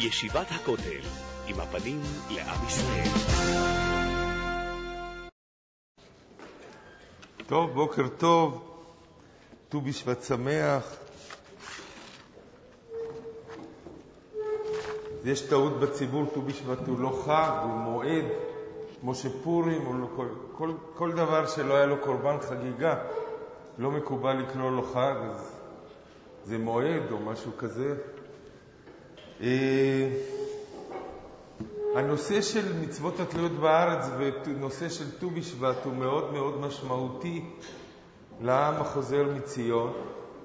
ישיבת הכותל, עם הפנים לעם ישראל. טוב, בוקר טוב, ט"ו בשבט שמח. יש טעות בציבור, ט"ו בשבט הוא לא חג, הוא מועד, כמו שפורים, הוא לא, כל דבר שלא היה לו קורבן חגיגה, לא מקובל לקרוא לו חג, אז זה מועד או משהו כזה. הנושא של מצוות התלויות בארץ ונושא של ט"ו בשבט הוא מאוד מאוד משמעותי לעם החוזר מציון.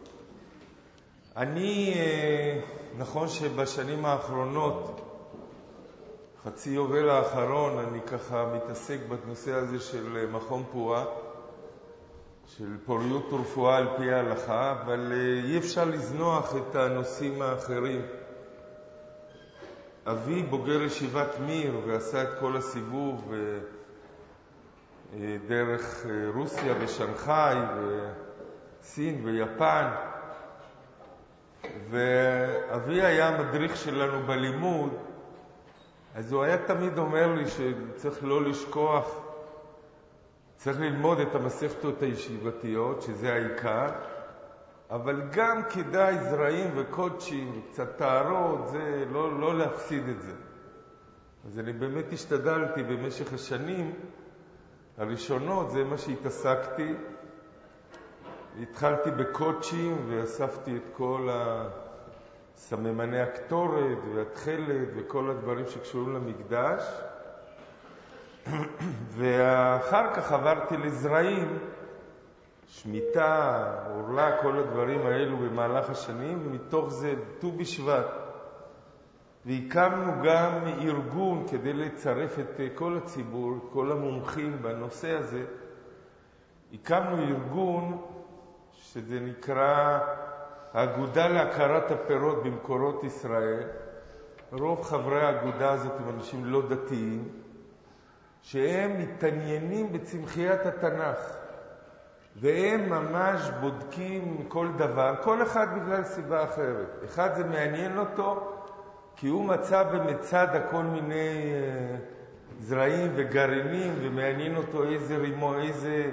נכון שבשנים האחרונות, חצי יובל האחרון, אני ככה מתעסק בנושא הזה של מכון פועה, של פוריות ורפואה על פי ההלכה, אבל אי אפשר לזנוח את הנושאים האחרים. אבי בוגר ישיבת מיר ועשה את כל הסיבוב דרך רוסיה ושנגחאי וסין ויפן, ואבי היה מדריך שלנו בלימוד, אז הוא היה תמיד אומר לי שצריך לא לשכוח, צריך ללמוד את המסכתות הישיבתיות, שזה העיקר, אבל גם כדאי זרעים וקודשים, קצת טהרות, זה לא להפסיד את זה. אז אני באמת השתדלתי במשך השנים הראשונות, זה מה שהתעסקתי. התחלתי בקודשים ואספתי את כל סממני הקטורת והתכלת וכל הדברים שקשורים למקדש. ואחר כך עברתי לזרעים, שמיטה, אורלה, כל הדברים האלו במהלך השנים, ומתוך זה ט"ו בשבט. והקמנו גם ארגון כדי לצרף את כל הציבור, כל המומחים בנושא הזה. הקמנו ארגון שזה נקרא האגודה להכרת הפירות במקורות ישראל. רוב חברי האגודה הזאת הם אנשים לא דתיים, שהם מתעניינים בצמחיית התנ"ך. והם ממש בודקים כל דבר, כל אחד בגלל סיבה אחרת. אחד זה מעניין אותו, כי הוא מצא במצד הכל מיני זרעים וגרעינים, ומעניין אותו איזה רימו, איזה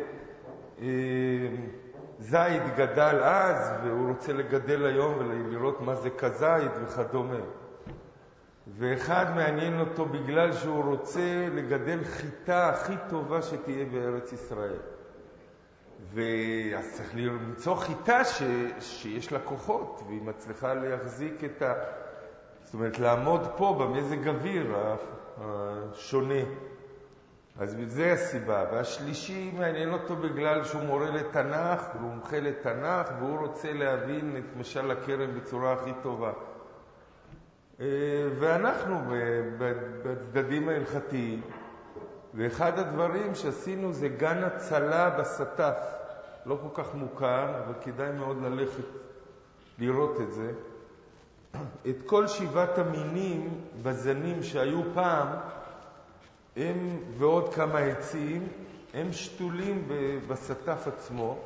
זית גדל אז, והוא רוצה לגדל היום ולראות מה זה כזית וכדומה. ואחד מעניין אותו בגלל שהוא רוצה לגדל חיטה הכי טובה שתהיה בארץ ישראל. ואז צריך למצוא חיטה שיש לה כוחות, והיא מצליחה להחזיק זאת אומרת, לעמוד פה במזג אוויר השונה. אז זה הסיבה. והשלישי מעניין אותו בגלל שהוא מורה לתנ"ך, והוא מומחה לתנ"ך, והוא רוצה להבין את משל הכרם בצורה הכי טובה. ואנחנו בצדדים ההלכתיים, ואחד הדברים שעשינו זה גן הצלה בסטף. לא כל כך מוכר, אבל כדאי מאוד ללכת לראות את זה. את כל 7 המינים בזנים שהיו פעם, הם ועוד כמה עצים, הם שתולים בסטף עצמו,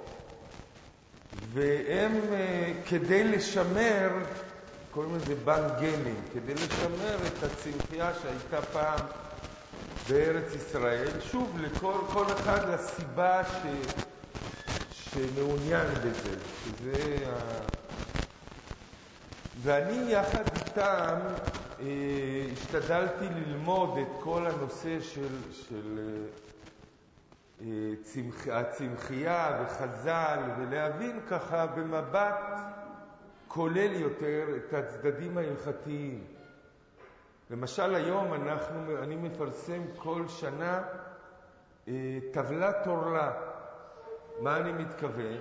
והם כדי לשמר, קוראים לזה בנק גנים, כדי לשמר את הצמחייה שהייתה פעם בארץ ישראל. שוב, כל אחד לסיבה שמעוניין בזה. ואני יחד איתם השתדלתי ללמוד את כל הנושא של הצמחייה וחז"ל, ולהבין ככה במבט כולל יותר את הצדדים ההלכתיים. למשל היום אני מפרסם כל שנה טבלת אורלה. מה אני מתכוון?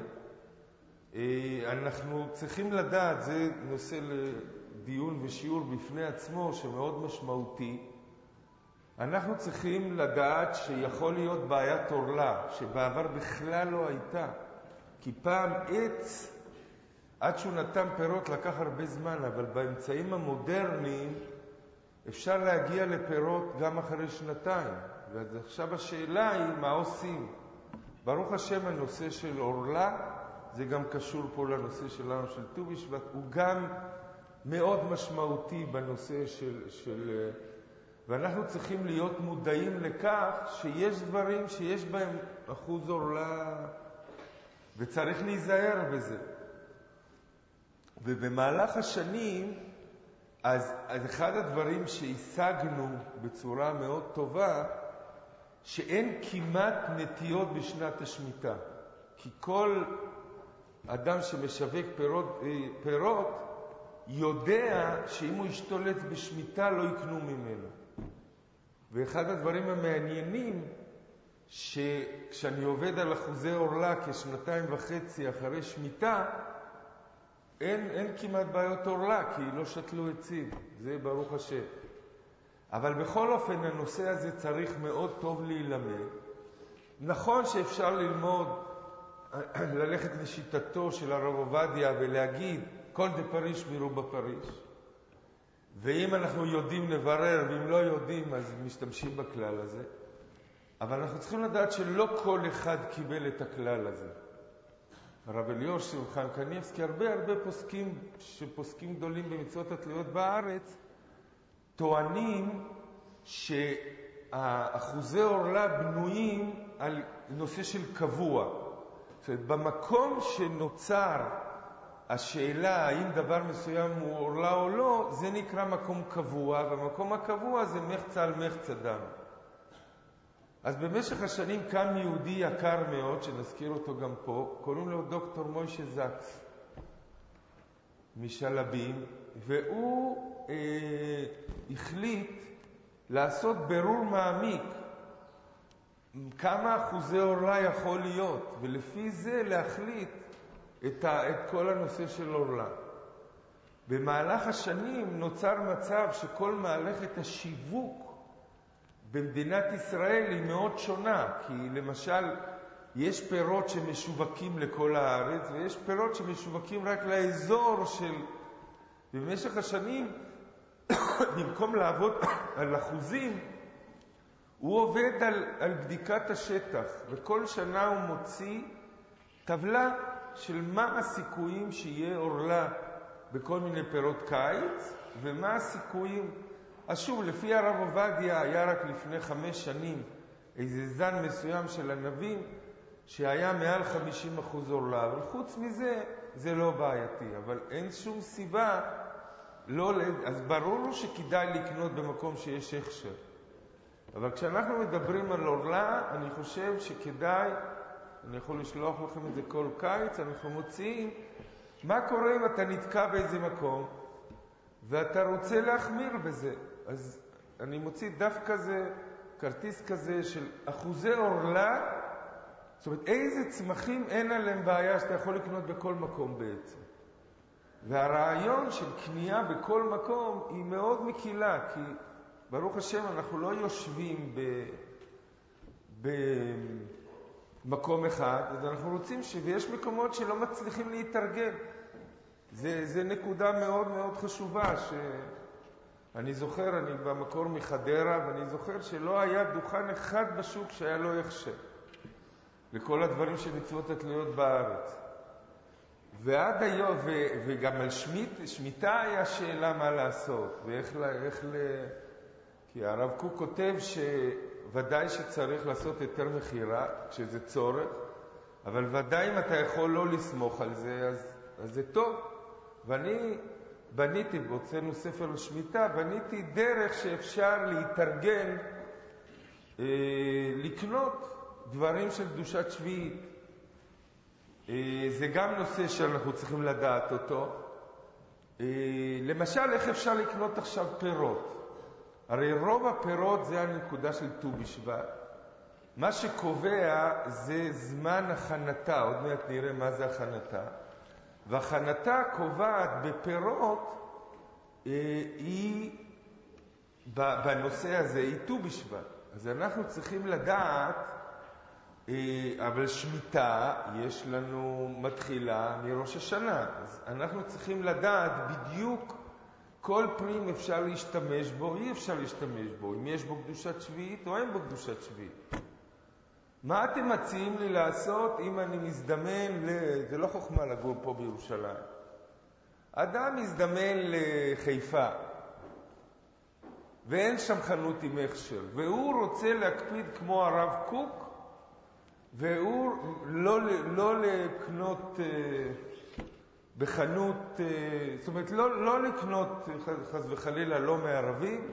אנחנו צריכים לדעת, זה נושא לדיון ושיעור בפני עצמו שמאוד משמעותי. אנחנו צריכים לדעת שיכול להיות בעיית אורלה, שבעבר בכלל לא הייתה. כי פעם עץ, עד שהוא נתן פירות לקח הרבה זמן, אבל באמצעים המודרניים אפשר להגיע לפירות גם אחרי שנתיים. ועכשיו השאלה היא מה עושים. ברוך השם, הנושא של אורלה, זה גם קשור פה לנושא שלנו של ט"ו בשבט, הוא גם מאוד משמעותי בנושא ואנחנו צריכים להיות מודעים לכך שיש דברים שיש בהם אחוז עורלה, וצריך להיזהר בזה. ובמהלך השנים, אז אחד הדברים שהשגנו בצורה מאוד טובה, שאין כמעט נטיות בשנת השמיטה. כי כל אדם שמשווק פירות יודע שאם הוא ישתולט בשמיטה לא יקנו ממנו. ואחד הדברים המעניינים, שכשאני עובד על אחוזי עורלה כ2.5 אחרי שמיטה, אין כמעט בעיות עורלה, כי לא שתלו עצים, זה ברוך השם. אבל בכל אופן הנושא הזה צריך מאוד טוב להילמד. נכון שאפשר ללמוד, ללכת לשיטתו של הרב עובדיה ולהגיד, כל דפריש מירו בפריש. ואם אנחנו יודעים נברר, ואם לא יודעים, אז משתמשים בכלל הזה. אבל אנחנו צריכים לדעת שלא כל אחד קיבל את הכלל הזה. הרב אליהו חיים קניבסקי, הרבה פוסקים, שפוסקים גדולים במצוות התלויות בארץ, טוענים שהאחוזי עורלה בנויים על נושא של קבוע. זאת אומרת, במקום שנוצר השאלה האם דבר מסוים הוא עורלה או לא, זה נקרא מקום קבוע, והמקום הקבוע זה מחצה על מחצה דם. אז במשך השנים קם יהודי יקר מאוד, שנזכיר אותו גם פה, קוראים לו דוקטור מוישה זקס, משלבים, והוא החליט לעשות ברור מעמיק כמה אחוזי עורלה יכול להיות, ולפי זה להחליט את כל הנושא של עורלה. במהלך השנים נוצר מצב שכל מהלכת השיווק במדינת ישראל היא מאוד שונה, כי למשל יש פירות שמשווקים לכל הארץ, ויש פירות שמשווקים רק לאזור של... במשך השנים, במקום לעבוד על אחוזים, הוא עובד על בדיקת השטח, וכל שנה הוא מוציא טבלה של מה הסיכויים שיהיה עורלה בכל מיני פירות קיץ, ומה הסיכויים... אז שוב, לפי הרב עובדיה היה רק לפני 5 שנים איזה זן מסוים של ענבים שהיה מעל 50% עורלה, אבל חוץ מזה זה לא בעייתי, אבל אין שום סיבה לא... אז ברור שכדאי לקנות במקום שיש הכשר. אבל כשאנחנו מדברים על עורלה, אני חושב שכדאי, אני יכול לשלוח לכם את זה כל קיץ, אנחנו מוציאים מה קורה אם אתה נתקע באיזה מקום ואתה רוצה להחמיר בזה. אז אני מוציא דווקא זה, כרטיס כזה של אחוזי עורלה, זאת אומרת, איזה צמחים אין עליהם בעיה שאתה יכול לקנות בכל מקום בעצם. והרעיון של קנייה בכל מקום היא מאוד מקילה, כי ברוך השם אנחנו לא יושבים במקום אחד, אז אנחנו רוצים ויש מקומות שלא מצליחים להתארגן. זה נקודה מאוד מאוד חשובה, שאני זוכר, אני במקור מחדרה, ואני זוכר שלא היה דוכן אחד בשוק שהיה לו הכשר, לכל הדברים שמצוות התלויות בארץ. ועד היום, וגם על שמיטה היה שאלה מה לעשות, כי הרב קוק כותב שוודאי שצריך לעשות יותר מחירה, כשזה צורך, אבל ודאי אם אתה יכול לא לסמוך על זה, אז זה טוב. ואני בניתי, הוצאנו ספר לשמיטה, בניתי דרך שאפשר להתארגן, לקנות דברים של קדושת שביעית. זה גם נושא שאנחנו צריכים לדעת אותו. למשל, איך אפשר לקנות עכשיו פירות? הרי רוב הפירות זה הנקודה של ט"ו בשבט. מה שקובע זה זמן הכנתה, עוד מעט נראה מה זה הכנתה. והכנתה קובעת בפירות, היא בנושא הזה, היא ט"ו בשבט. אז אנחנו צריכים לדעת, אבל שמיטה יש לנו מתחילה מראש השנה. אז אנחנו צריכים לדעת בדיוק כל פרי אפשר להשתמש בו, אי אפשר להשתמש בו, אם יש בו קדושת שביעית או אין בו קדושת שביעית. מה אתם מציעים לי לעשות אם אני מזדמן זה לא חוכמה לגור פה בירושלים. אדם מזדמן לחיפה, ואין שם חנות עם הכשר, והוא רוצה להקפיד כמו הרב קוק, והוא לא לקנות בחנות, זאת אומרת, לא לקנות חס וחלילה לא מערבים,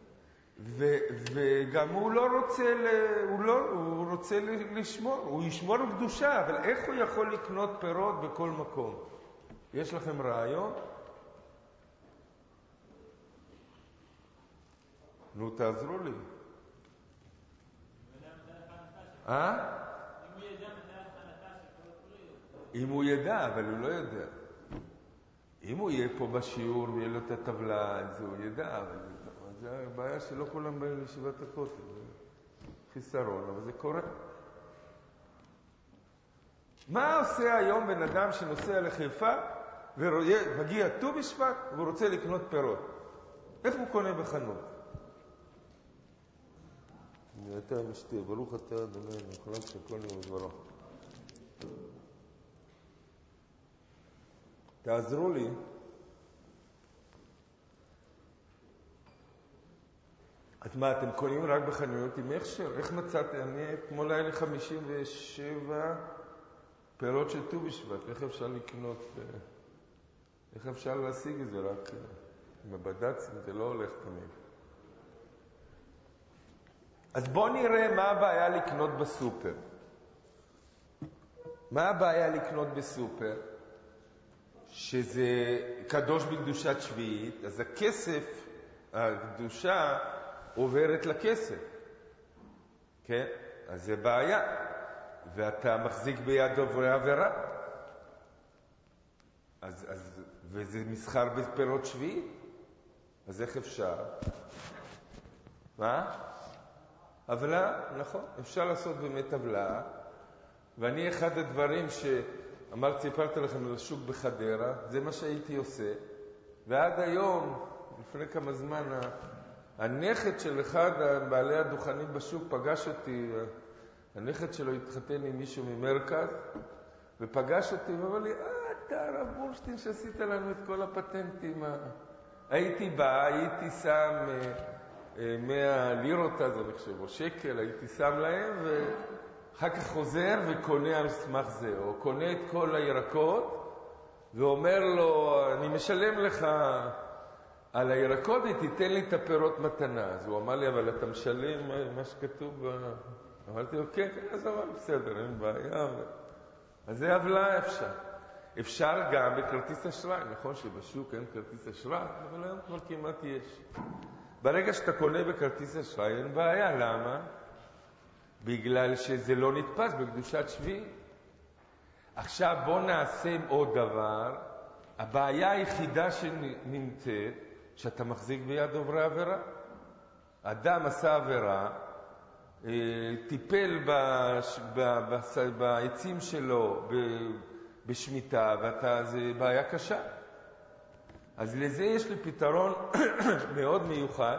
וגם הוא לא רוצה, הוא רוצה לשמור, הוא ישמור קדושה, אבל איך הוא יכול לקנות פירות בכל מקום? יש לכם רעיון? נו, תעזרו לי. אם הוא ידע, אבל הוא לא יודע. אם הוא יהיה פה בשיעור ויהיה לו את הטבלה, אז הוא ידע, אבל זה הבעיה שלא כולם באים לישיבת הכותל. זה חיסרון, אבל זה קורה. מה עושה היום בן אדם שנוסע לחיפה ומגיע ט"ו בשבט והוא רוצה לקנות פירות? איך הוא קונה בחנות? אתה משתי, ברוך אתה אדוני, נכנס שכל יום דברו. תעזרו לי. אז מה, אתם קונים רק בחנויות עם הכשר? איך מצאתם? אני אתמול היה לי 57 פירות של ט"ו בשבט. איך אפשר לקנות? איך אפשר להשיג את זה? רק עם הבד"צים זה לא הולך תמיד. אז בואו נראה מה הבעיה לקנות בסופר. מה הבעיה לקנות בסופר? שזה קדוש בקדושת שביעית, אז הכסף, הקדושה עוברת לכסף. כן? אז זה בעיה. ואתה מחזיק ביד עוברי עבירה. וזה מסחר בפירות שביעית. אז איך אפשר? מה? עוולה, נכון. אפשר לעשות באמת עוולה. ואני אחד הדברים שאמרתי, סיפרתי לכם על השוק בחדרה, זה מה שהייתי עושה. ועד היום, לפני כמה זמן, הנכד של אחד בעלי הדוכנים בשוק פגש אותי, הנכד שלו התחתן עם מישהו ממרכז, ופגש אותי ואמר לי, אתה הרב בורשטיין שעשית לנו את כל הפטנטים. הייתי שם 100 לירות, אז אני חושב, או שקל, הייתי שם להם, ואחר כך חוזר וקונה על סמך זה, או קונה את כל הירקות, ואומר לו, אני משלם לך על הירקות ותיתן לי את הפירות מתנה. אז הוא אמר לי, אבל אתה משלם מה שכתוב אמרתי לו, כן, אז אמר, בסדר, אין בעיה. אז זה עוולה אפשר. אפשר גם בכרטיס אשראי, נכון שבשוק אין כרטיס אשראי, אבל היום כבר כמעט יש. ברגע שאתה קונה בכרטיס אשראי אין בעיה, למה? בגלל שזה לא נתפס בקדושת שביעית. עכשיו בוא נעשה עוד דבר. הבעיה היחידה שנמצאת, שאתה מחזיק ביד עוברי עבירה. אדם עשה עבירה, טיפל בעצים שלו בשמיטה, זה בעיה קשה. אז לזה יש לי פתרון מאוד מיוחד,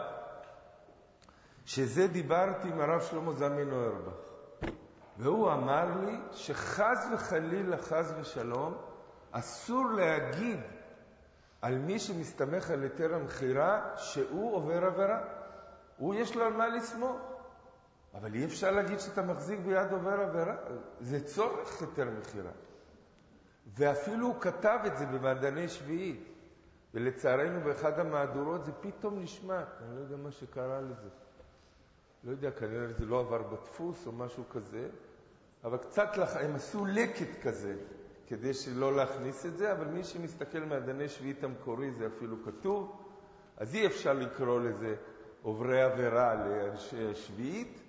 שזה דיברתי עם הרב שלמה זלמן אוירבך. והוא אמר לי שחז וחלילה, חז ושלום, אסור להגיד על מי שמסתמך על היתר המכירה שהוא עובר עבירה. הוא יש לו על מה לסמוך. אבל אי אפשר להגיד שאתה מחזיק ביד עובר עבירה. זה צורך היתר מכירה. ואפילו הוא כתב את זה במעדני שביעית. ולצערנו באחד המהדורות זה פתאום נשמע. אני לא יודע מה שקרה לזה. לא יודע, כנראה זה לא עבר בדפוס או משהו כזה. אבל קצת הם עשו לקט כזה, כדי שלא להכניס את זה. אבל מי שמסתכל מעדני שביעית המקורי זה אפילו כתוב. אז אי אפשר לקרוא לזה עוברי עבירה לשביעית.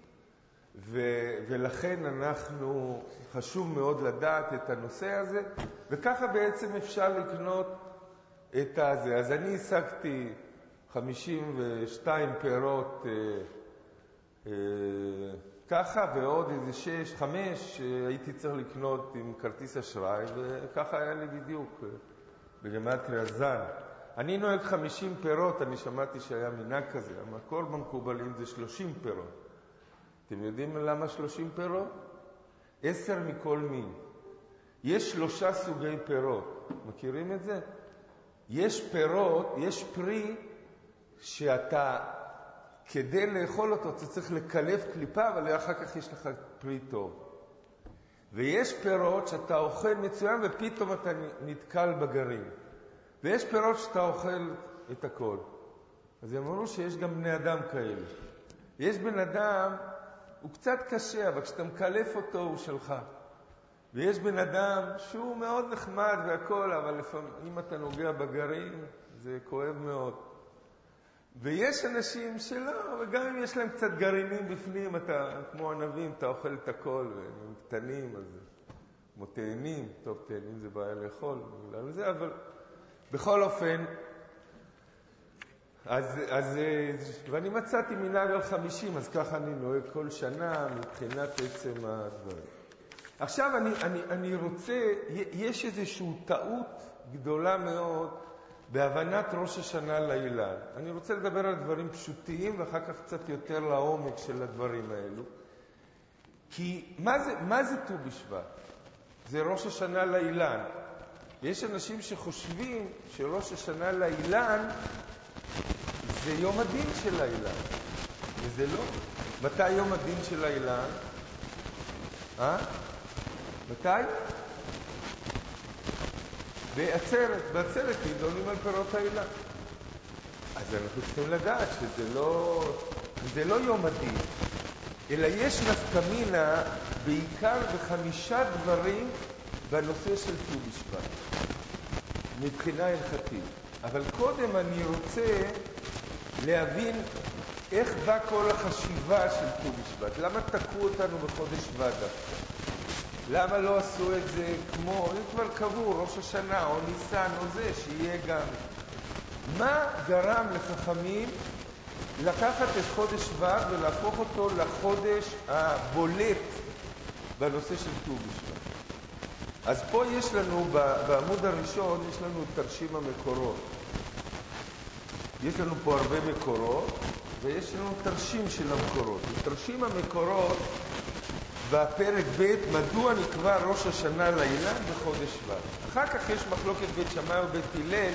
ולכן אנחנו, חשוב מאוד לדעת את הנושא הזה, וככה בעצם אפשר לקנות את הזה. אז אני השגתי 52 פירות ככה, ועוד איזה 5 הייתי צריך לקנות עם כרטיס אשראי, וככה היה לי בדיוק בגמטריה זן. אני נוהג 50 פירות, אני שמעתי שהיה מנהג כזה, המקור במקובלים זה 30 פירות. אתם יודעים למה 30 פירות? 10 מכל מין. יש 3 סוגי פירות. מכירים את זה? יש פירות, יש פרי שאתה, כדי לאכול אותו, אתה צריך לקלף קליפה, אבל אחר כך יש לך פרי טוב. ויש פירות שאתה אוכל מצוין ופתאום אתה נתקל בגרים. ויש פירות שאתה אוכל את הכל. אז הם אמרו שיש גם בני אדם כאלה. יש בן אדם, הוא קצת קשה, אבל כשאתה מקלף אותו הוא שלך. ויש בן אדם שהוא מאוד נחמד והכל, אבל לפעמים אם אתה נוגע בגרים זה כואב מאוד. ויש אנשים שלא, וגם אם יש להם קצת גרעינים בפנים, אתה כמו ענבים, אתה אוכל את הכל, והם קטנים, אז כמו תאנים, טוב, תאנים זה בעיה לאכול, בגלל זה, אבל בכל אופן, ואני מצאתי מנהג על 50, אז ככה אני נוהג כל שנה מבחינת עצם הדברים. עכשיו אני רוצה, יש איזושהי טעות גדולה מאוד בהבנת ראש השנה לאילן. אני רוצה לדבר על דברים פשוטים ואחר כך קצת יותר לעומק של הדברים האלו. כי מה זה ט"ו בשבט? זה ראש השנה לאילן. יש אנשים שחושבים שראש השנה לאילן זה יום הדין של האילן. וזה לא. מתי יום הדין של האילן? מתי? בעצרת נידונים על פירות האילן. אז אנחנו צריכים לדעת שזה לא יום הדין, אלא יש נפקמינה בעיקר ב5 דברים בנושא של ט"ו בשבט, מבחינה הלכתית. אבל קודם אני רוצה להבין איך בא כל החשיבה של ט"ו בשבט. למה תקעו אותנו בחודש שבט דווקא? למה לא עשו את זה כמו, אם כבר קבעו, ראש השנה או ניסן או זה, שיהיה גם. מה גרם לחכמים לקחת את חודש שבט ולהפוך אותו לחודש הבולט בנושא של ט"ו בשבט? אז פה יש לנו, בעמוד הראשון, יש לנו תרשים המקורות. יש לנו פה הרבה מקורות, ויש לנו תרשים של המקורות. תרשים המקורות, בפרק ב' מדוע נקבע ראש השנה לאילן בחודש שבט. אחר כך יש מחלוקת בית שמאי ובית הלל,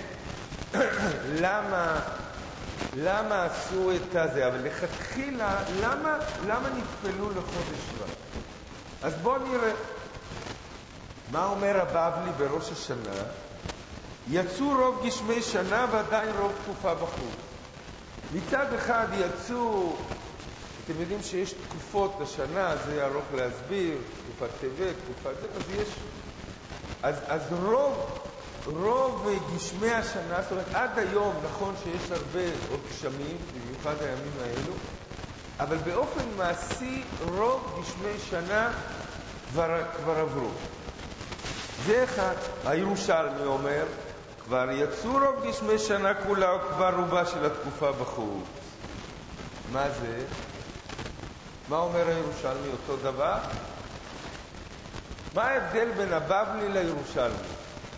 למה עשו את זה, אבל לכתחילה, למה נתפלו לחודש שבט? אז בואו נראה. מה אומר הבבלי בראש השנה? יצאו רוב גשמי שנה ועדיין רוב תקופה בחוץ. מצד אחד יצאו, אתם יודעים שיש תקופות לשנה, זה ארוך להסביר, תקופת טבת, תקופת זה, אז יש, אז רוב גשמי השנה, זאת אומרת, עד היום נכון שיש הרבה עוד גשמים, במיוחד הימים האלו, אבל באופן מעשי רוב גשמי שנה כבר עברו. זה אחד. הירושלמי אומר, כבר יצאו רוב גשמי שנה כולה, וכבר רובה של התקופה בחוץ. מה זה? מה אומר הירושלמי? אותו דבר? מה ההבדל בין הבבלי לירושלמי?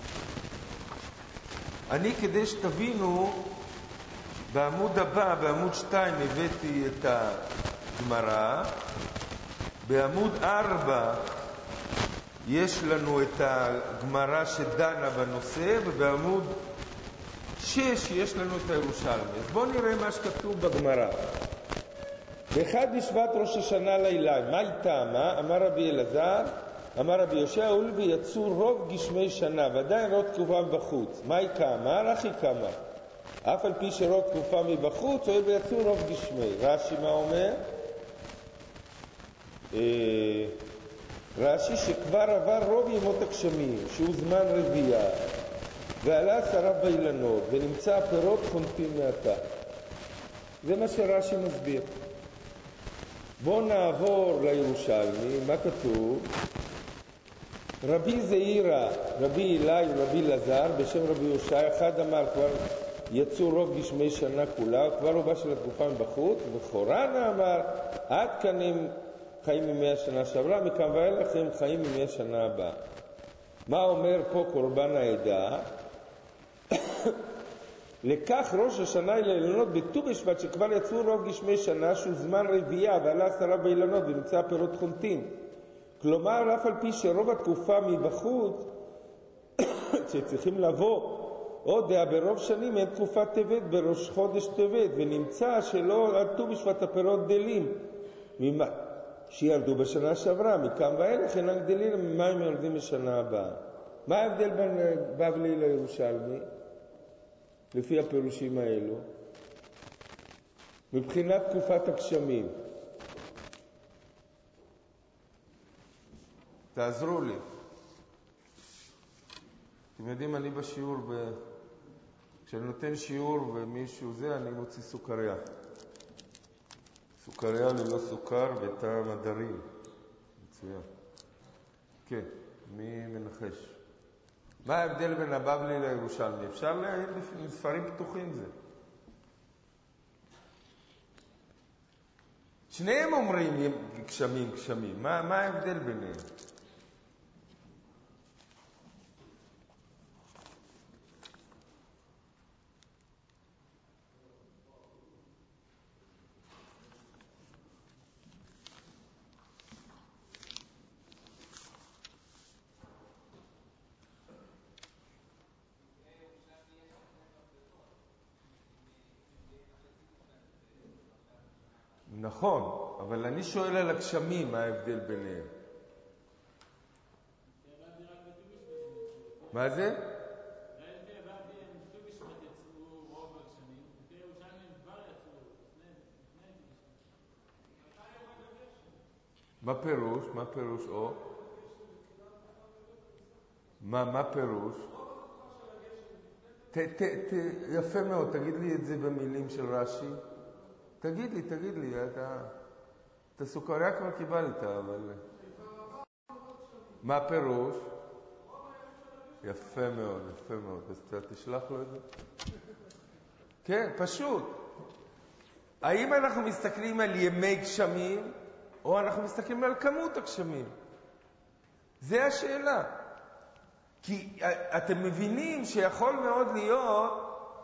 אני, כדי שתבינו, בעמוד הבא, בעמוד 2, הבאתי את הגמרא. בעמוד 4 יש לנו את הגמרא שדנה בנושא, ובעמוד 6 יש לנו את הירושלמי. אז בואו נראה מה שכתוב בגמרא. באחד בשבט ראש השנה לאילן, מה איתה? אמר רבי אלעזר, אמר רבי יהושע, ולבי יצאו רוב גשמי שנה, ועדיין רוב תקופה מבחוץ. מה איתה? אמר אחי כמה? אף על פי שרוב תקופה מבחוץ, ולבי יצאו רוב גשמי. רש"י מה אומר? רש"י שכבר עבר רוב ימות הגשמים, שהוא זמן רבייה, ועלה שרף באילנות, ונמצא פירות חונטים מעתה. זה מה שרש"י מסביר. בואו נעבור לירושלמי. מה כתוב? רבי זעירא, רבי אלי ורבי אלעזר בשם רבי יהושע, אחד אמר כבר יצאו רוב גשמי שנה כולה, וכבר רובה של התקופה מבחוץ, וחורנה אמר עד כאן הם חיים ימי השנה שעברה, מכאן ואילך הם חיים ימי השנה הבאה. מה אומר פה קורבן העדה? לקח ראש השנה אל האילנות בט"ו בשבט שכבר יצאו רוב גשמי שנה, שהוא זמן רבייה, ועלה שרף באילנות ונמצא פירות חונטים. כלומר, אף על פי שרוב התקופה מבחוץ שצריכים לבוא או דעה ברוב שנים אין תקופת טבת בראש חודש טבת, ונמצא שלא עד ט"ו בשבט הפירות גדלים ממה שירדו בשנה שעברה, מכאן ואילך אינם גדלים, ממה הם יורדים בשנה הבאה. מה ההבדל בין בבלי לירושלמי לפי הפירושים האלו? מבחינת תקופת הגשמים. תעזרו לי. אתם יודעים, אני בשיעור, כשאני נותן שיעור ומישהו זה, אני מוציא סוכריה. סוכריה ללא סוכר וטעם הדרים. מצוין. כן, מי מנחש? מה ההבדל בין הבבלי לירושלמי? אפשר להעיד בספרים פתוחים זה. שניהם אומרים גשמים, גשמים. מה ההבדל ביניהם? נכון, אבל אני שואל על הגשמים, מה ההבדל ביניהם? מה זה? מה פירוש? מה פירוש? או? מה פירוש? יפה מאוד, תגיד לי את זה במילים של רש"י. תגיד לי, את הסוכריה כבר קיבלת, אבל... מה פירוש? יפה מאוד. אז אתה תשלח לו את זה? כן, פשוט. האם אנחנו מסתכלים על ימי גשמים, או אנחנו מסתכלים על כמות הגשמים? זה השאלה. כי אתם מבינים שיכול מאוד להיות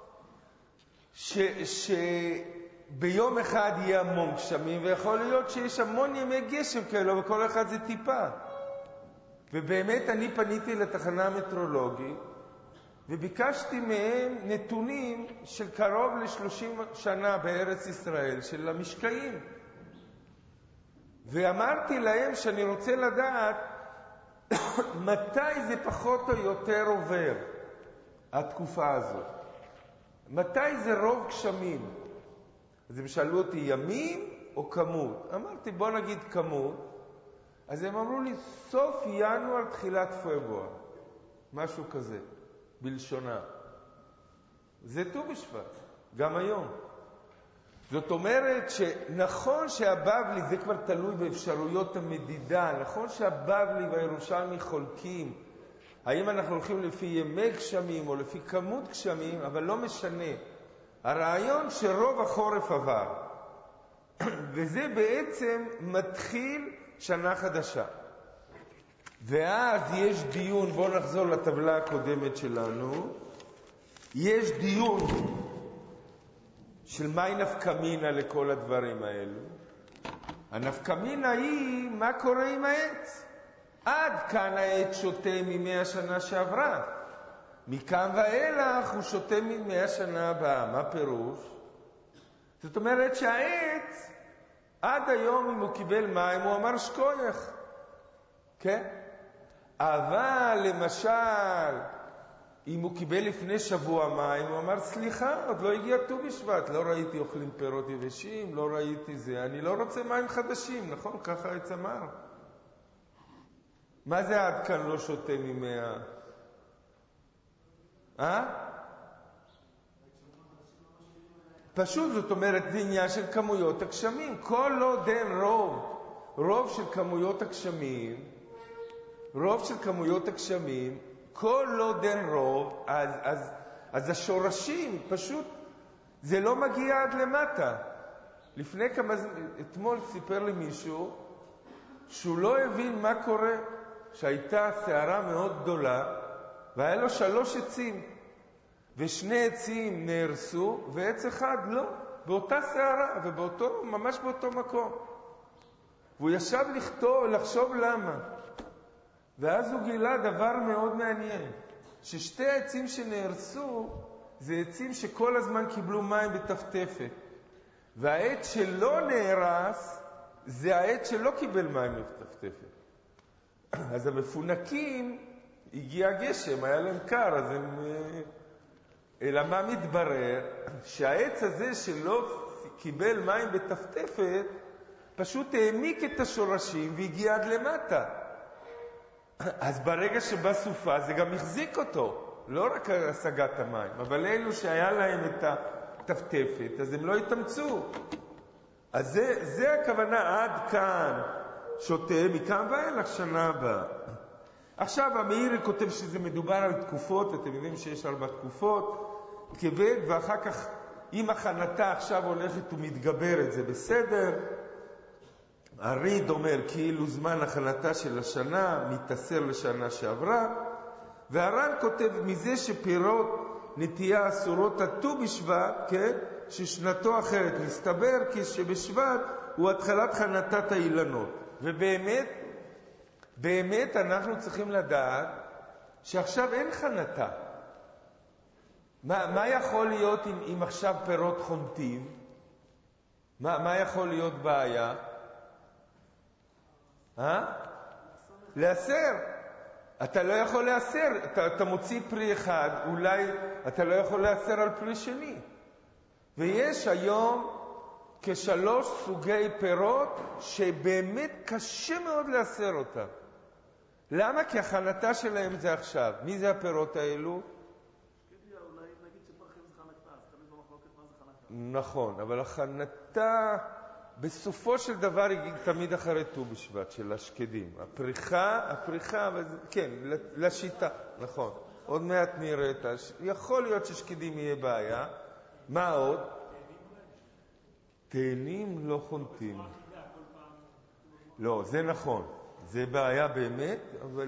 ביום אחד יהיה המון גשמים, ויכול להיות שיש המון ימי גשם כאלו, וכל אחד זה טיפה. ובאמת אני פניתי לתחנה המטרולוגית, וביקשתי מהם נתונים של קרוב ל-30 שנה בארץ ישראל, של המשקעים. ואמרתי להם שאני רוצה לדעת מתי זה פחות או יותר עובר, התקופה הזאת. מתי זה רוב גשמים? אז הם שאלו אותי ימים או כמות. אמרתי בוא נגיד כמות. אז הם אמרו לי סוף ינואר תחילת פברואר. משהו כזה, בלשונה. זה ט"ו בשבט, גם היום. זאת אומרת שנכון שהבבלי, זה כבר תלוי באפשרויות המדידה, נכון שהבבלי והירושלמי חולקים. האם אנחנו הולכים לפי ימי גשמים או לפי כמות גשמים, אבל לא משנה. הרעיון שרוב החורף עבר, וזה בעצם מתחיל שנה חדשה. ואז יש דיון, בואו נחזור לטבלה הקודמת שלנו, יש דיון של מהי נפקמינה לכל הדברים האלו. הנפקמינה היא מה קורה עם העץ. עד כאן העץ שותה מימי השנה שעברה. מכאן ואילך הוא שותה מימי השנה הבאה. מה פירוש? זאת אומרת שהעץ, עד היום אם הוא קיבל מים, הוא אמר שכוייך. כן? אבל למשל, אם הוא קיבל לפני שבוע מים, הוא אמר סליחה, עוד לא הגיע ט"ו בשבט, לא ראיתי אוכלים פירות יבשים, לא ראיתי זה, אני לא רוצה מים חדשים, נכון? ככה העץ אמר. מה זה עד כאן לא שותה ממאה? פשוט, זאת אומרת, זה עניין של כמויות הגשמים. כל עוד אין רוב של כמויות הגשמים, כל עוד אין רוב, אז השורשים, פשוט, זה לא מגיע עד למטה. לפני אתמול סיפר לי מישהו, שהוא לא הבין מה קורה, שהייתה סערה מאוד גדולה, והיה לו 3 עצים, ו2 עצים נהרסו, ועץ אחד לא, באותה סערה, ממש באותו מקום. והוא ישב לחשוב למה. ואז הוא גילה דבר מאוד מעניין, ששתי העצים שנהרסו זה עצים שכל הזמן קיבלו מים בטפטפת. והעץ שלא נהרס זה העץ שלא קיבל מים בטפטפת. אז המפונקים, הגיע גשם, היה להם קר, אז הם... אלא מה מתברר? שהעץ הזה שלא קיבל מים בטפטפת, פשוט העמיק את השורשים והגיע עד למטה. אז ברגע שבא סופה זה גם החזיק אותו, לא רק השגת המים, אבל אלו שהיה להם את הטפטפת, אז הם לא התאמצו. אז זה הכוונה, עד כאן שותה, מכאן ואילך שנה הבאה. עכשיו המאירי כותב שזה מדובר על תקופות, אתם יודעים שיש 4 תקופות, כבד, ואחר כך אם הכנתה עכשיו הולכת ומתגברת, זה בסדר. הריד אומר כאילו זמן הכנתה של השנה מתאסר לשנה שעברה, והר"ן כותב מזה שפירות נטייה אסורות הט"ו בשבט, כן? ששנתו אחרת. מסתבר כי שבשבט הוא התחלת חנתת האילנות. ובאמת, באמת אנחנו צריכים לדעת שעכשיו אין חנתה. מה יכול להיות אם עכשיו פירות חומתים? מה יכול להיות בעיה? לאסר. אתה לא יכול לאסר. אתה מוציא פרי אחד, אולי אתה לא יכול לאסר על פרי שני. ויש היום כ3 סוגי פירות שבאמת קשה מאוד לאסר אותם. למה? כי החנתה שלהם זה עכשיו. מי זה הפירות האלו? אולי נגיד שפרחים זה חנתה, אז תמיד במחלוקת מה זה חנתה. נכון, אבל החנתה בסופו של דבר היא תמיד אחרי ט"ו בשבט של השקדים. הפריחה, כן, לשיטה, נכון. עוד מעט נראה את יכול להיות ששקדים יהיה בעיה. מה עוד? תאנים לא חונטים. לא, זה נכון. זה בעיה באמת,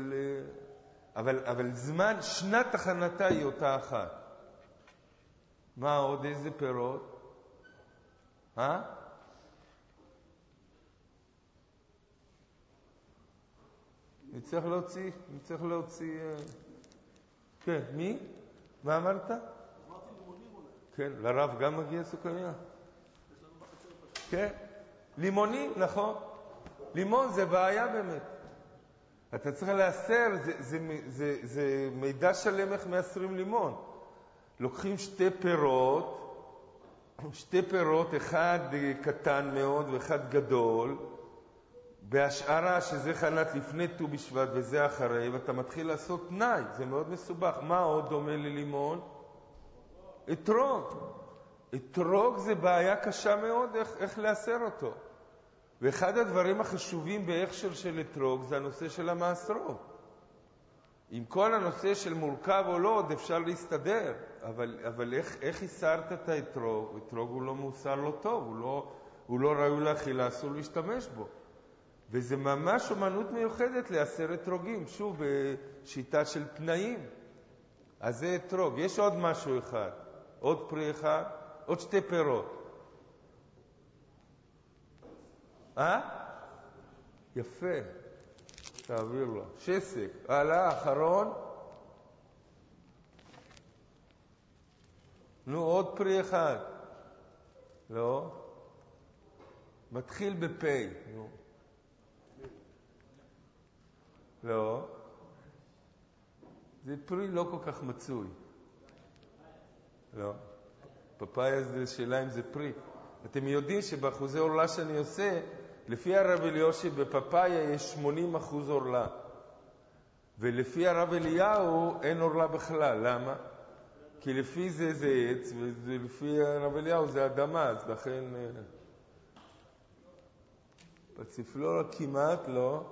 אבל זמן, שנת הכנתה היא אותה אחת. מה עוד? איזה פירות? נצטרך להוציא... כן, מי? מה אמרת? אמרתי לימונים אולי. כן, לרב גם מגיע סוכריה. כן, לימונים, נכון. לימון זה בעיה באמת. אתה צריך לאסר, זה מידע שלם איך מאסרים לימון. לוקחים שתי פירות, אחד קטן מאוד ואחד גדול, בהשערה שזה חנת לפני ט"ו בשבט וזה אחרי, ואתה מתחיל לעשות תנאי, זה מאוד מסובך. מה עוד דומה ללימון? אתרוג זה בעיה קשה מאוד איך לאסר אותו. ואחד הדברים החשובים בהכשר של אתרוג זה הנושא של המעשרות. עם כל הנושא של מורכב או לא עוד אפשר להסתדר, אבל איך הסרת את האתרוג? אתרוג הוא לא מוסר לא טוב, הוא לא ראוי לאכילה, אסור להשתמש בו. וזה ממש אומנות מיוחדת לאסר אתרוגים, שוב בשיטה של תנאים. אז זה אתרוג. יש עוד משהו אחד, עוד פרי אחד, עוד שתי פירות. יפה. תעביר לו. שסק. הלאה, אחרון. נו, עוד פרי אחד. לא. מתחיל בפי. נו. לא. זה פרי לא כל כך מצוי. לא. פפאיה זה שאלה אם זה פרי. אתם יודעים שבאחוזי אורלה שאני עושה, לפי הרב אליושי בפפאיה יש 80% אורלה. ולפי הרב אליהו אין אורלה בכלל. למה? כי לפי זה עץ, ולפי הרב אליהו זה אדמה, אז לכן... בצפלורה כמעט לא.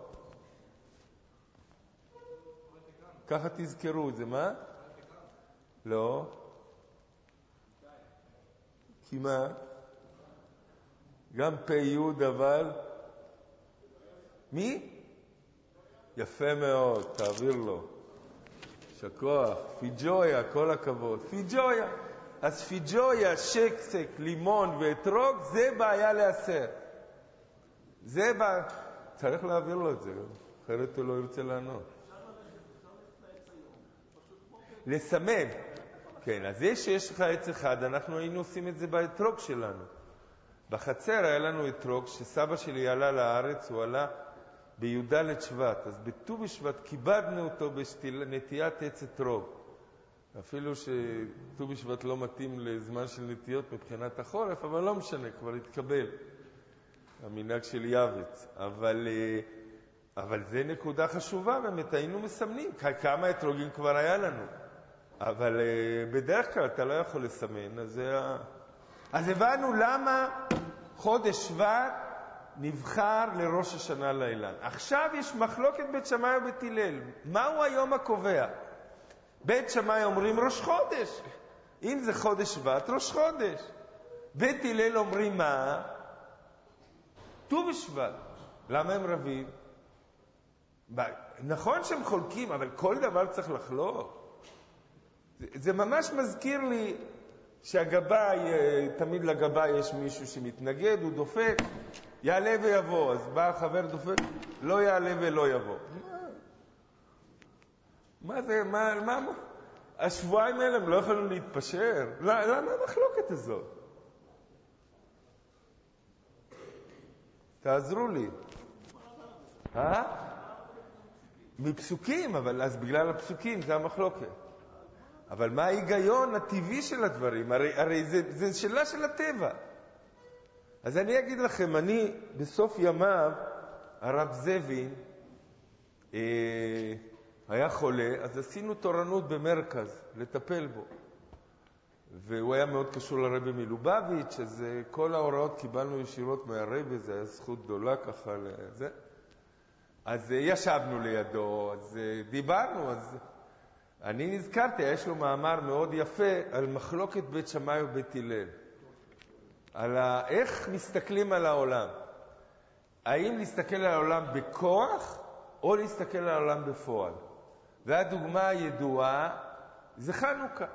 ככה תזכרו את זה, מה? לא. כמעט. גם פי אבל... מי? יפה מאוד, תעביר לו. שקוח. פיג'ויה, כל הכבוד. פיג'ויה. אז פיג'ויה, שקסק, לימון ואתרוג, זה בעיה לאסר. זה בעיה. צריך להעביר לו את זה, אחרת הוא לא ירצה לענות. לסמן. כן, אז זה שיש לך עץ אחד, אנחנו היינו עושים את זה באתרוג שלנו. בחצר היה לנו אתרוג, שסבא שלי עלה לארץ, הוא עלה בי"ד שבט. אז בט"ו בשבט כיבדנו אותו בנטיית עץ אתרוג. אפילו שט"ו בשבט לא מתאים לזמן של נטיות מבחינת החורף, אבל לא משנה, כבר התקבל. המנהג של יבץ. אבל זה נקודה חשובה, באמת היינו מסמנים. כמה אתרוגים כבר היה לנו. אבל בדרך כלל אתה לא יכול לסמן, אז הבנו למה חודש שבט נבחר לראש השנה לאילן. עכשיו יש מחלוקת בית שמאי ובית הלל. מהו היום הקובע? בית שמאי אומרים ראש חודש. אם זה חודש שבט, ראש חודש. בית הלל אומרים מה? ט"ו בשבט. למה הם רבים? נכון שהם חולקים, אבל כל דבר צריך לחלוק. זה ממש מזכיר לי שהגבאי, תמיד לגבאי יש מישהו שמתנגד, הוא דופק, יעלה ויבוא. אז בא החבר דופק, לא יעלה ולא יבוא. מה זה, מה? השבועיים האלה הם לא יכולים להתפשר. למה המחלוקת הזאת? תעזרו לי. מפסוקים, אבל אז בגלל הפסוקים זה המחלוקת. אבל מה ההיגיון הטבעי של הדברים? הרי זה שאלה של הטבע. אז אני אגיד לכם, בסוף ימיו, הרב זבין היה חולה, אז עשינו תורנות במרכז, לטפל בו. והוא היה מאוד קשור לרבי מלובביץ', אז כל ההוראות קיבלנו ישירות מהרבי, זה היה זכות גדולה ככה לזה. אז ישבנו לידו, אז דיברנו, אז אני נזכרתי, יש לו מאמר מאוד יפה על מחלוקת בית שמאי ובית הלל. על איך מסתכלים על העולם. האם להסתכל על העולם בכוח, או להסתכל על העולם בפועל. והדוגמה הידועה זה חנוכה.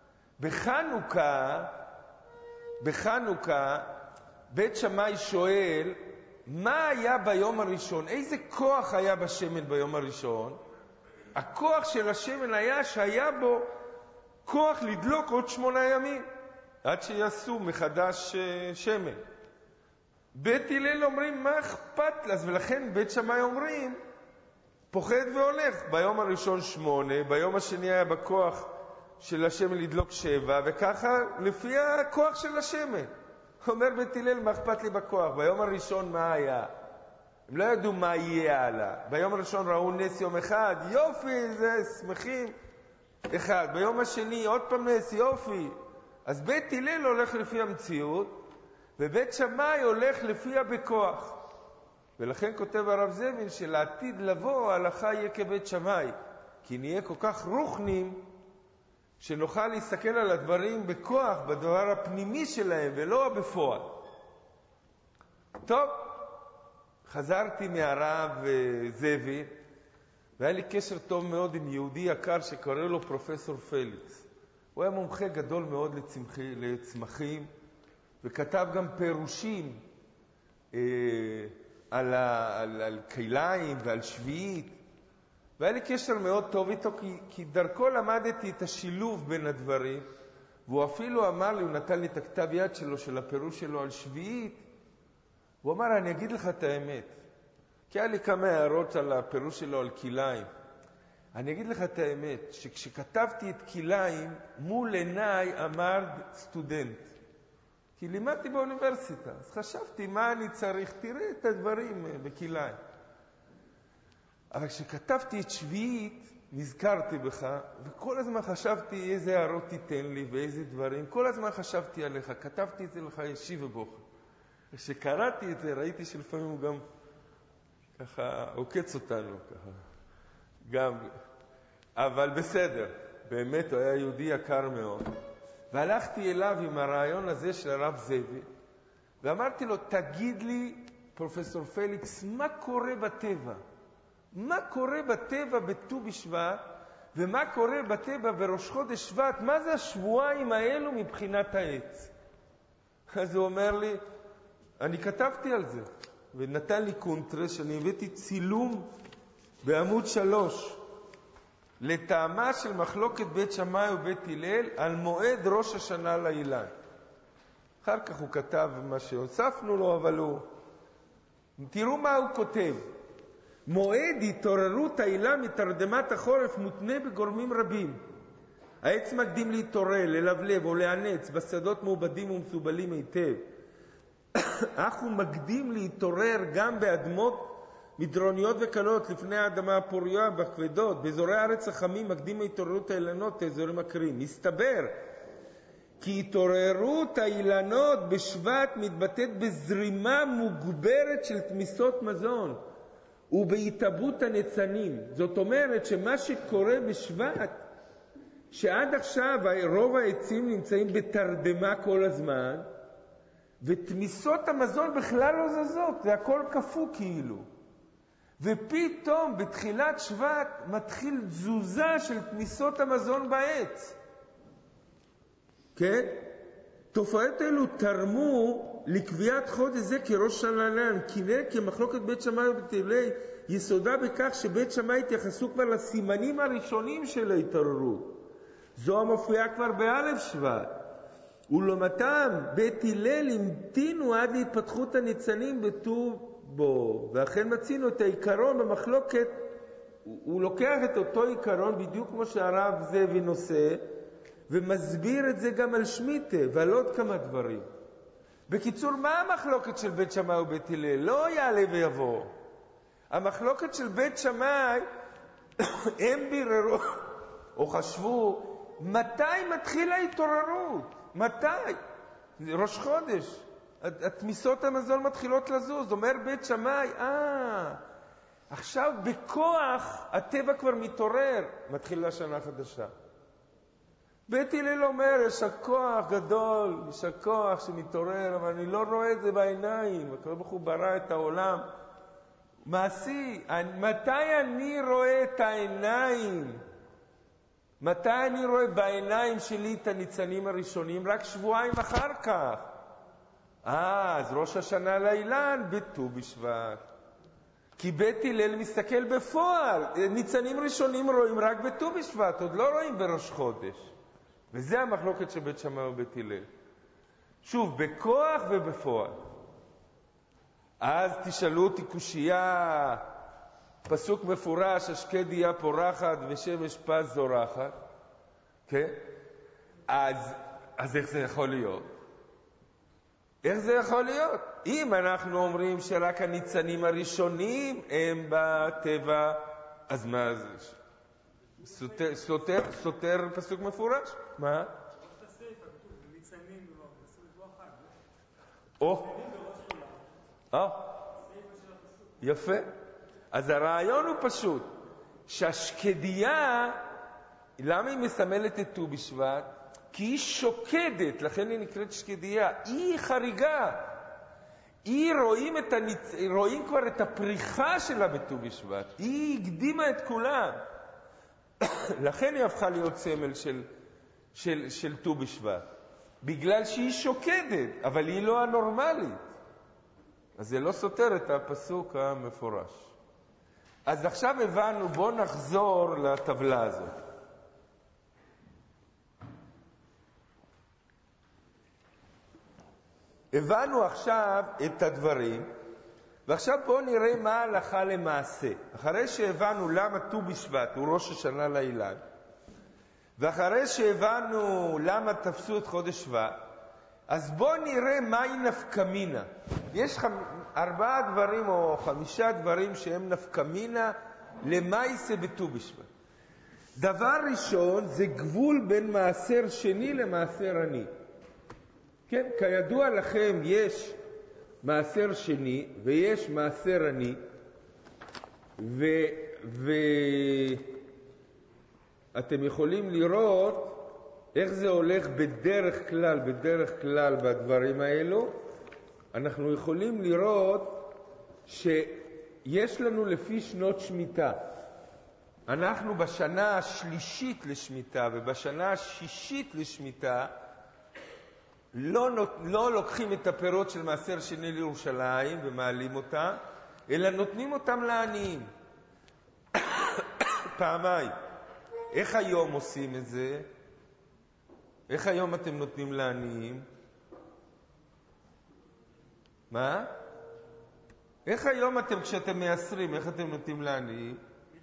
בחנוכה, בית שמאי שואל, מה היה ביום הראשון? איזה כוח היה בשמן ביום הראשון? הכוח של השמן היה שהיה בו כוח לדלוק עוד 8 ימים, עד שיעשו מחדש שמן. בית הלל אומרים, מה אכפת לה? ולכן בית שמאי אומרים, פוחד והולך. ביום הראשון 8, ביום השני היה בכוח של השמן לדלוק 7, וככה לפי הכוח של השמן. אומר בית הלל, מה אכפת לי בכוח? ביום הראשון מה היה? הם לא ידעו מה יהיה הלאה. ביום הראשון ראו נס יום אחד, יופי, זה שמחים. אחד. ביום השני עוד פעם נס, יופי. אז בית הלל הולך לפי המציאות, ובית שמאי הולך לפי הבכוח. ולכן כותב הרב זבין שלעתיד לבוא ההלכה יהיה כבית שמאי, כי נהיה כל כך רוחנים שנוכל להסתכל על הדברים בכוח, בדבר הפנימי שלהם ולא בפועל. טוב, חזרתי מהרב זבין, והיה לי קשר טוב מאוד עם יהודי יקר שקורא לו פרופסור פליקס. הוא היה מומחה גדול מאוד לצמחים, וכתב גם פירושים על קיליים ועל שביעית. והיה לי קשר מאוד טוב איתו, כי דרכו למדתי את השילוב בין הדברים, והוא אפילו אמר לי, הוא נתן לי את הכתב יד שלו, של הפירוש שלו על שביעית, הוא אמר, אני אגיד לך את האמת, כי היה לי כמה הערות על הפירוש שלו על קיליים. אני אגיד לך את האמת, שכשכתבתי את קיליים, מול עיניי עמד סטודנט. כי לימדתי באוניברסיטה, אז חשבתי מה אני צריך, תראה את הדברים בקיליים. אבל כשכתבתי את שביעית, נזכרתי בך, וכל הזמן חשבתי איזה הערות תיתן לי ואיזה דברים, כל הזמן חשבתי עליך, כתבתי את זה לך ישיב ובוך. וכשקראתי את זה, ראיתי שלפעמים הוא גם ככה עוקץ אותנו, ככה. גם, אבל בסדר, באמת הוא היה יהודי יקר מאוד. והלכתי אליו עם הרעיון הזה של הרב זאבי, ואמרתי לו, תגיד לי, פרופסור פליקס, מה קורה בטבע? מה קורה בטבע בט"ו בשבט, ומה קורה בטבע בראש חודש שבט? מה זה השבועיים האלו מבחינת העץ? אז הוא אומר לי, אני כתבתי על זה, ונתן לי קונטרס, שאני הבאתי צילום בעמוד 3. לטעמה של מחלוקת בית שמאי ובית הלל על מועד ראש השנה לאילן. אחר כך הוא כתב מה שהוספנו לו, אבל תראו מה הוא כותב. מועד התעוררות האילן מתרדמת החורף מותנה בגורמים רבים. העץ מקדים להתעורר, ללבלב או להנץ בשדות מעובדים ומסובלים היטב. אך הוא מקדים להתעורר גם באדמות מדרוניות וקלות לפני האדמה הפוריה בכבדות. באזורי הארץ החמים מקדים התעוררות האילנות לאזורים הקרים. מסתבר כי התעוררות האילנות בשבט מתבטאת בזרימה מוגברת של תמיסות מזון ובהתאבות הניצנים. זאת אומרת שמה שקורה בשבט, שעד עכשיו רוב העצים נמצאים בתרדמה כל הזמן, ותמיסות המזון בכלל לא זזות, זה הכל קפוא כאילו. ופתאום בתחילת שבט מתחיל תזוזה של תמיסות המזון בעץ. כן? תופעות אלו תרמו לקביעת חודש זה כראש שנה לאילן, כמחלוקת בית שמאי ובית הלל יסודה בכך שבית שמאי התייחסו כבר לסימנים הראשונים של ההתעוררות. זו המופיעה כבר באלף שבט. ולעומתם בית הלל המתינו עד להתפתחות הניצנים בט"ו בו, ואכן מצינו את העיקרון במחלוקת. הוא לוקח את אותו עיקרון בדיוק כמו שהרב זאבי נושא, ומסביר את זה גם על שמיטה ועל עוד כמה דברים. בקיצור, מה המחלוקת של בית שמאי ובית הלל? לא יעלה ויבוא. המחלוקת של בית שמאי, הם ביררו או חשבו מתי מתחילה ההתעוררות. מתי? ראש חודש. התמיסות המזון מתחילות לזוז. אומר בית שמאי, עכשיו בכוח הטבע כבר מתעורר. מתחילה השנה החדשה. בית הלל אומר, יש הכוח גדול, יש הכוח שמתעורר, אבל אני לא רואה את זה בעיניים. הקדוש ברוך הוא ברא את העולם. מעשי, מתי אני רואה את העיניים? מתי אני רואה בעיניים שלי את הניצנים הראשונים? רק שבועיים אחר כך. אז ראש השנה לאילן בט"ו בשבט. כי בית הלל מסתכל בפועל. ניצנים ראשונים רואים רק בט"ו בשבט, עוד לא רואים בראש חודש. וזה המחלוקת של בית שמאי ובית הלל. שוב, בכוח ובפועל. אז תשאלו אותי קושייה, פסוק מפורש, השקדיה פורחת ושמש פז זורחת. כן? אז איך זה יכול להיות? איך זה יכול להיות? אם אנחנו אומרים שרק הניצנים הראשונים הם בטבע, אז מה זה? סותר פסוק מפורש? מה? יפה. אז הרעיון הוא פשוט, שהשקדיה, למה היא מסמלת את ט"ו בשבט? כי היא שוקדת, לכן היא נקראת שקדיה, היא חריגה. רואים כבר את הפריחה שלה בט"ו בשבט, היא הקדימה את כולם. לכן היא הפכה להיות סמל של ט"ו בשבט, בגלל שהיא שוקדת, אבל היא לא הנורמלית. אז זה לא סותר את הפסוק המפורש. אז עכשיו הבנו, בואו נחזור לטבלה הזאת. הבנו עכשיו את הדברים, ועכשיו בואו נראה מה ההלכה למעשה. אחרי שהבנו למה ט"ו בשבט הוא ראש השנה לאילן, ואחרי שהבנו למה תפסו את חודש שבט, אז בואו נראה מהי נפקמינה. יש 4 דברים או 5 דברים שהם נפקמינה למעשה בט"ו בשבט. דבר ראשון זה גבול בין מעשר שני למעשר עני. כן, כידוע לכם יש מעשר שני ויש מעשר עני, ואתם יכולים לראות איך זה הולך בדרך כלל בדברים האלו. אנחנו יכולים לראות שיש לנו לפי שנות שמיטה. אנחנו בשנה השלישית לשמיטה ובשנה השישית לשמיטה לא לוקחים את הפירות של מעשר שני לירושלים ומעלים אותם, אלא נותנים אותם לעניים. פעמיים. איך היום עושים את זה? איך היום אתם נותנים לעניים? מה? איך היום אתם, כשאתם מייסרים, איך אתם נותנים לעניים?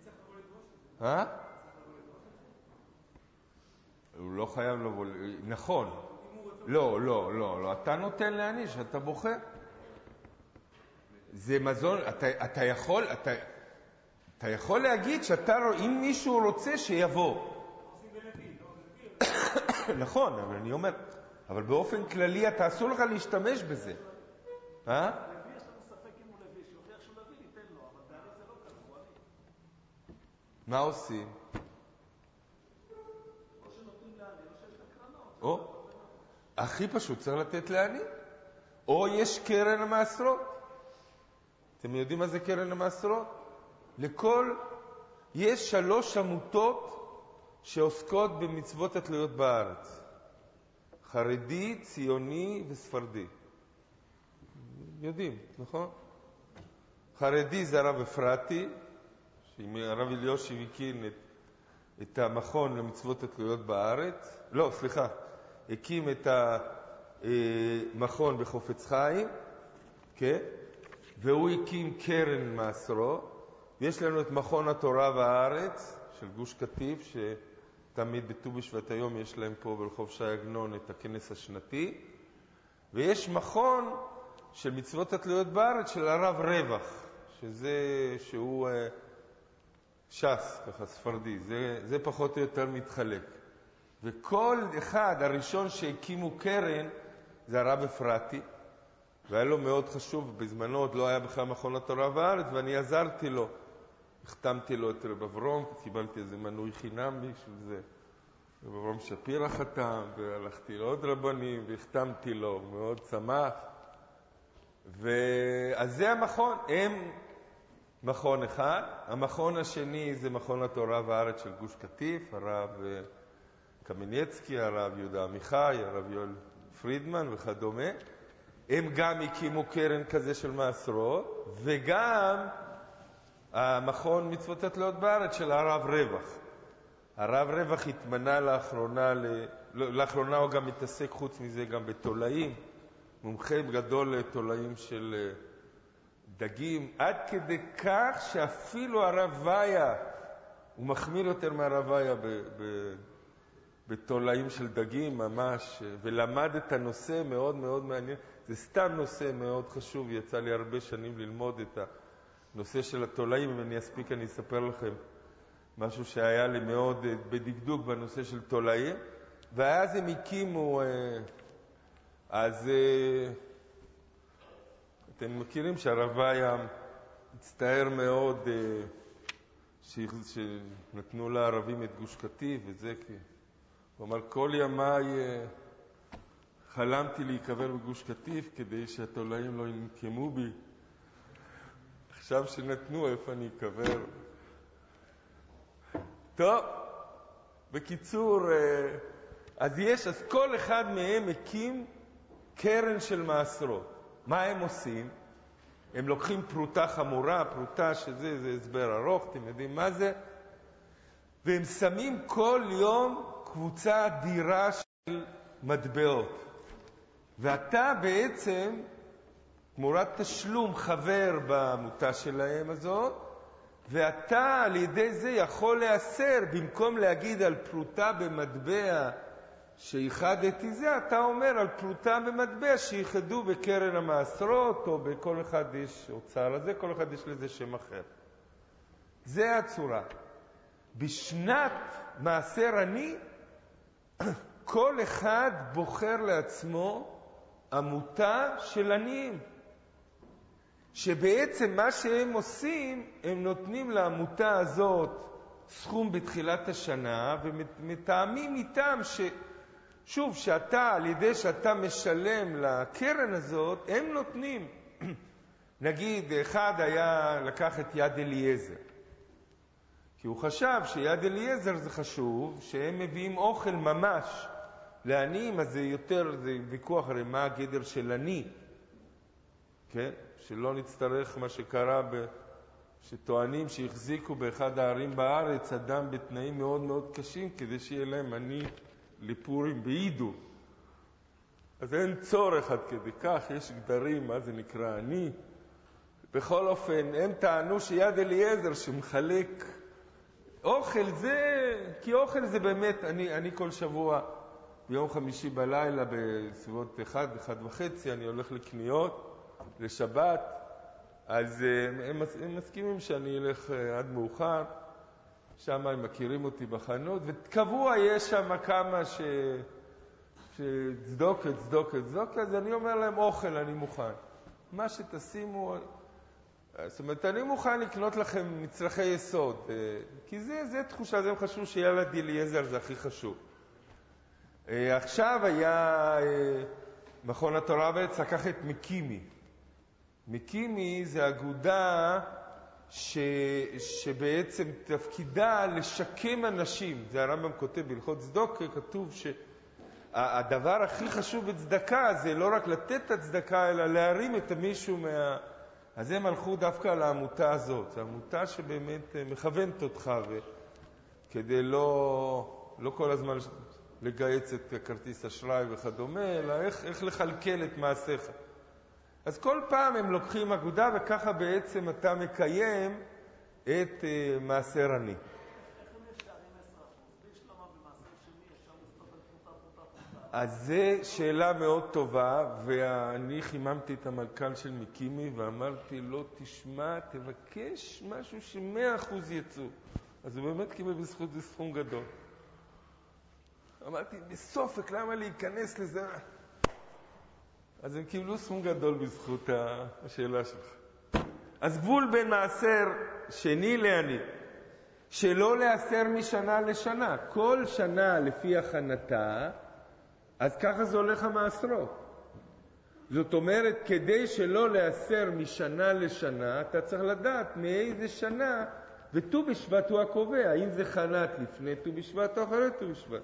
הוא לא חייב לבוא, נכון. לא, אתה נותן לעני שאתה בוחר. זה מזון, אתה יכול להגיד אם מישהו רוצה שיבוא. נכון, אבל אני אומר, אבל באופן כללי אתה אסור לך להשתמש בזה. לוי יש לנו ספק אם הוא לוי, שיוכיח שהוא לוי, ניתן לו, אבל בעלי זה לא כזה, הוא עני. מה עושים? או שנותנים לעני, או שיש הקרנות. הכי פשוט צריך לתת לעני. או יש קרן המעשרות. אתם יודעים מה זה קרן המעשרות? יש 3 עמותות שעוסקות במצוות התלויות בארץ. חרדי, ציוני וספרדי. יודעים, נכון? חרדי זה הרב אפרתי, הרב אליושיב הקים את המכון למצוות התלויות בארץ. לא, סליחה. הקים את המכון בחופץ חיים, כן? והוא הקים קרן מעשרות. ויש לנו את מכון התורה והארץ של גוש קטיף, שתמיד בט"ו בשבט היום יש להם פה ברחוב ש"י עגנון את הכנס השנתי. ויש מכון של מצוות התלויות בארץ של הרב רווח, שהוא ש"ס, ככה ספרדי. זה פחות או יותר מתחלק. וכל אחד, הראשון שהקימו קרן, זה הרב אפרתי, והיה לו מאוד חשוב, בזמנו עוד לא היה בכלל מכון התורה והארץ, ואני עזרתי לו. החתמתי לו את רב אברום, קיבלתי איזה מנוי חינם בשביל זה. רב אברום שפירא חתם, והלכתי לעוד רבנים, והחתמתי לו, מאוד שמח. אז זה המכון, הם מכון אחד. המכון השני זה מכון התורה והארץ של גוש קטיף, הרב קמניצקי, הרב יהודה עמיחי, הרב יואל פרידמן וכדומה. הם גם הקימו קרן כזה של מעשרות, וגם המכון מצוות התלויות בארץ של הרב רווח. הרב רווח התמנה לאחרונה הוא גם מתעסק חוץ מזה גם בתולעים, מומחה גדול לתולעים של דגים, עד כדי כך שאפילו הרב ויה, הוא מחמיר יותר מהרב ויה בתולעים של דגים ממש, ולמד את הנושא מאוד מאוד מעניין. זה סתם נושא מאוד חשוב, יצא לי הרבה שנים ללמוד את הנושא של התולעים. אם אני אספיק אני אספר לכם משהו שהיה לי מאוד בדקדוק בנושא של תולעים. ואז הם הקימו, אז אתם מכירים שהרב ויה הצטער מאוד שנתנו לערבים את גוש קטיף וזה הוא אמר, כל ימיי חלמתי להיקבר בגוש קטיף כדי שהתולעים לא ינקמו בי. עכשיו שנתנו, איפה אני אקבר? טוב, בקיצור, אז כל אחד מהם הקים קרן של מעשרות. מה הם עושים? הם לוקחים פרוטה חמורה, פרוטה שזה הסבר ארוך, אתם יודעים מה זה? והם שמים כל יום קבוצה אדירה של מטבעות. ואתה בעצם, תמורת תשלום, חבר בעמותה שלהם הזאת, ואתה על ידי זה יכול לאסר, במקום להגיד על פרוטה במטבע שיחדתי זה, אתה אומר על פרוטה במטבע שיחדו בקרן המעשרות, או בכל אחד יש אוצר הזה, כל אחד יש לזה שם אחר. זה הצורה. בשנת מעשר עני, כל אחד בוחר לעצמו עמותה של עניים. שבעצם מה שהם עושים, הם נותנים לעמותה הזאת סכום בתחילת השנה, ומתאמים איתם שוב, שאתה, על ידי שאתה משלם לקרן הזאת, הם נותנים. נגיד, אחד היה לקח את יד אליעזר. כי הוא חשב שיד אליעזר זה חשוב, שהם מביאים אוכל ממש לעניים, אז זה יותר, זה ויכוח, הרי מה הגדר של עני? כן? שלא נצטרך מה שקרה שטוענים שהחזיקו באחד הערים בארץ אדם בתנאים מאוד מאוד קשים כדי שיהיה להם עני לפורים בעידו. אז אין צורך עד כדי כך, יש גדרים, מה זה נקרא עני. בכל אופן, הם טענו שיד אליעזר שמחלק אוכל זה, כי אוכל זה באמת, אני כל שבוע ביום חמישי בלילה בסביבות 1:30 אני הולך לקניות, לשבת, אז הם מסכימים שאני אלך עד מאוחר, שם הם מכירים אותי בחנות, וקבוע יש שם כמה שצדוקת, אז אני אומר להם אוכל, אני מוכן. מה שתשימו, זאת אומרת, אני מוכן לקנות לכם מצרכי יסוד, כי זה תחושה, זה חשוב שילד אליעזר זה הכי חשוב. עכשיו היה מכון התורה בעץ לקח את מקימי. מקימי זה אגודה שבעצם תפקידה לשקם אנשים. זה הרמב"ם כותב בהלכות צדוקה, כתוב שהדבר הכי חשוב בצדקה זה לא רק לתת את הצדקה, אלא להרים את מישהו אז הם הלכו דווקא על העמותה הזאת. זו עמותה שבאמת מכוונת אותך כדי לא כל הזמן לגייץ את כרטיס אשראי וכדומה, אלא איך לכלכל את מעשיך. אז כל פעם הם לוקחים אגודה, וככה בעצם אתה מקיים את מעשר עני. איך הם נשארים 10%? בלי שלמה במעשר שני, אפשר לסתות פרוטה. אז זו שאלה מאוד טובה, ואני חיממתי את המנכ"ל של מקימי, ואמרתי לו, תשמע, תבקש משהו ש100% יצאו. אז הוא באמת קיבל בזכות זה סכום גדול. אמרתי, בסופק, למה להיכנס לזה? אז הם קיבלו סכום גדול בזכות השאלה שלך. אז גבול בין מעשר שני לעני, שלא להסר משנה לשנה. כל שנה לפי הכנתה, אז ככה זה הולך המעשרות. זאת אומרת, כדי שלא להסר משנה לשנה, אתה צריך לדעת מאיזה שנה, וט"ו בשבט הוא הקובע, האם זה חנת לפני ט"ו בשבט או אחרי ט"ו בשבט.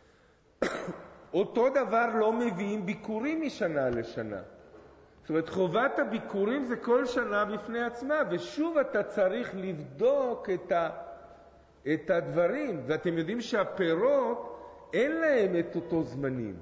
אותו דבר לא מביאים ביקורים משנה לשנה. זאת אומרת, חובת הביקורים זה כל שנה בפני עצמה, ושוב אתה צריך לבדוק את הדברים. ואתם יודעים שהפירות, אין להם את אותו זמנים.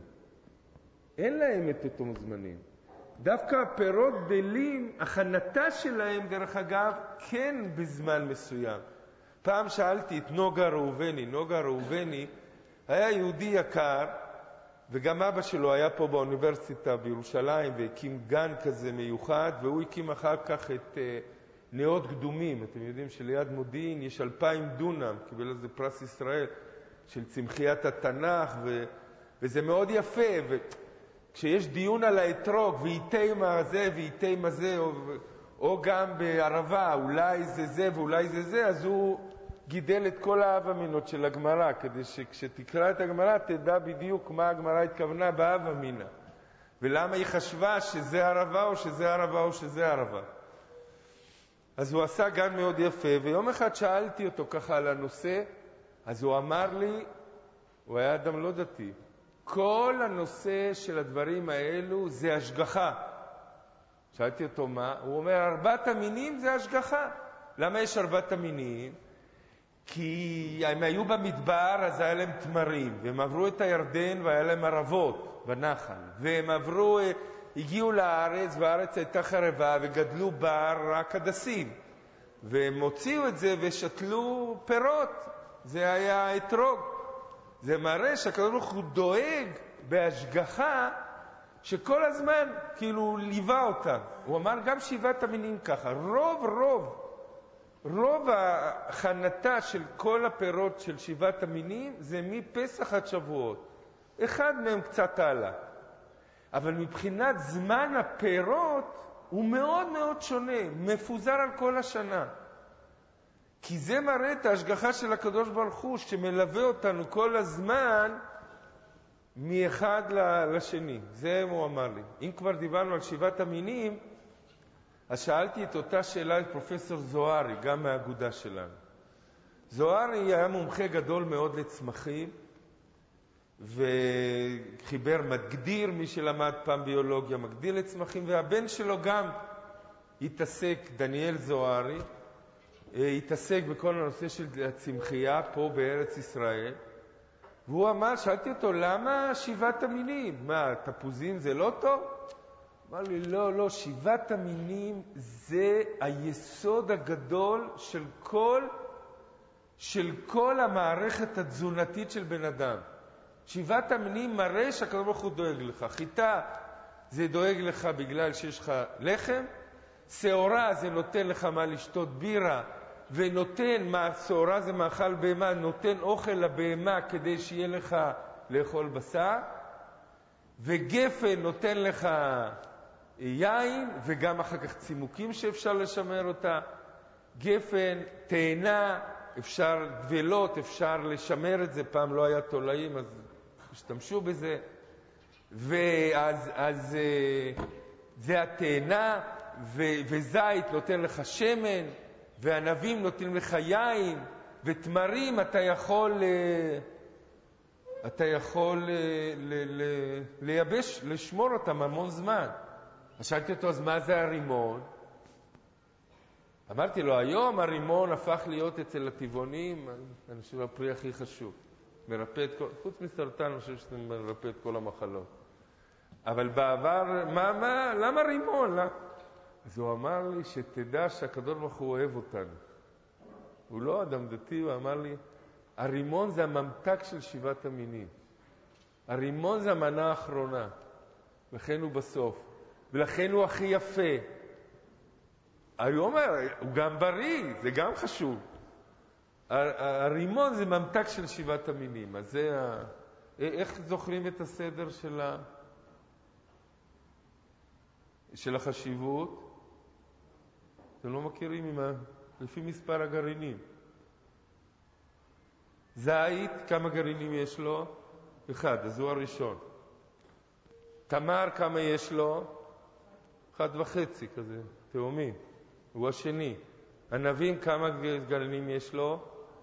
דווקא הפירות דלים, הכנתה שלהם, דרך אגב, כן בזמן מסוים. פעם שאלתי את נוגה ראובני היה יהודי יקר, וגם אבא שלו היה פה באוניברסיטה בירושלים, והקים גן כזה מיוחד, והוא הקים אחר כך את נאות קדומים. אתם יודעים שליד מודיעין יש 2,000 דונם, קיבל לזה פרס ישראל, של צמחיית התנ"ך, וזה מאוד יפה. וכשיש דיון על האתרוג, ואיתימה זה ואיתימה זה, או גם בערבה, אולי זה זה ואולי זה זה, אז הוא גידל את כל האב אמינות של הגמרא, כדי שכשתקרא את הגמרא תדע בדיוק מה הגמרא התכוונה באב אמינה, ולמה היא חשבה שזה ערבה או שזה ערבה או שזה ערבה. אז הוא עשה גן מאוד יפה, ויום אחד שאלתי אותו ככה על הנושא, אז הוא אמר לי, הוא היה אדם לא דתי, כל הנושא של הדברים האלו זה השגחה. שאלתי אותו מה? הוא אומר, 4 המינים זה השגחה. למה יש 4 המינים? כי הם היו במדבר, אז היה להם תמרים, והם עברו את הירדן והיה להם ערבות בנחל, והם הגיעו לארץ, והארץ הייתה חרבה, וגדלו בה רק הדסים, והם הוציאו את זה ושתלו פירות, זה היה אתרוג. זה מראה שהקדוש ברוך הוא דואג בהשגחה שכל הזמן כאילו ליווה אותם. הוא אמר גם 7 המינים ככה, רוב ההכנתה של כל הפירות של 7 המינים זה מפסח עד שבועות. אחד מהם קצת עלה. אבל מבחינת זמן הפירות הוא מאוד מאוד שונה, מפוזר על כל השנה. כי זה מראה את ההשגחה של הקדוש ברוך הוא שמלווה אותנו כל הזמן מאחד לשני. זה הוא אמר לי. אם כבר דיברנו על 7 המינים, אז שאלתי את אותה שאלה את פרופסור זוהרי, גם מהאגודה שלנו. זוהרי היה מומחה גדול מאוד לצמחים, וחיבר מגדיר, מי שלמד פעם ביולוגיה, מגדיר לצמחים, והבן שלו גם התעסק, דניאל זוהרי, התעסק בכל הנושא של הצמחייה פה בארץ ישראל, והוא אמר, שאלתי אותו, למה 7 המינים? מה, תפוזים זה לא טוב? אמר לי, לא, 7 המינים זה היסוד הגדול של כל המערכת התזונתית של בן אדם. 7 המינים מראה שהקדוש ברוך הוא דואג לך. חיטה זה דואג לך בגלל שיש לך לחם, שעורה זה נותן לך מה לשתות בירה, ונותן, שעורה זה מאכל בהמה, נותן אוכל לבהמה כדי שיהיה לך לאכול בשר, וגפן נותן לך יין, וגם אחר כך צימוקים שאפשר לשמר אותה. גפן, תאנה, אפשר דבלות, אפשר לשמר את זה, פעם לא היה תולעים, אז השתמשו בזה. ואז זה התאנה, וזית נותן לך שמן, וענבים נותנים לך יין, ותמרים אתה יכול לייבש, לשמור אותם המון זמן. אז שאלתי אותו, אז מה זה הרימון? אמרתי לו, היום הרימון הפך להיות אצל הטבעונים, אני חושב הפרי הכי חשוב. מרפא את כל, חוץ מסרטן, אני חושב שזה מרפא את כל המחלות. אבל בעבר, למה רימון? אז הוא אמר לי, שתדע שהקדוש ברוך הוא אוהב אותנו. הוא לא אדם דתי, הוא אמר לי, הרימון זה הממתק של 7 המינים. הרימון זה המנה האחרונה. לכן הוא בסוף. ולכן הוא הכי יפה. הוא אומר, הוא גם בריא, זה גם חשוב. הרימון זה ממתק של 7 המינים. אז זה איך זוכרים את הסדר של החשיבות? אתם לא מכירים לפי מספר הגרעינים. זית, כמה גרעינים יש לו? 1, אז הוא הראשון. תמר, כמה יש לו? 1.5 כזה, תאומים. הוא השני. ענבים, כמה גרעינים יש לו?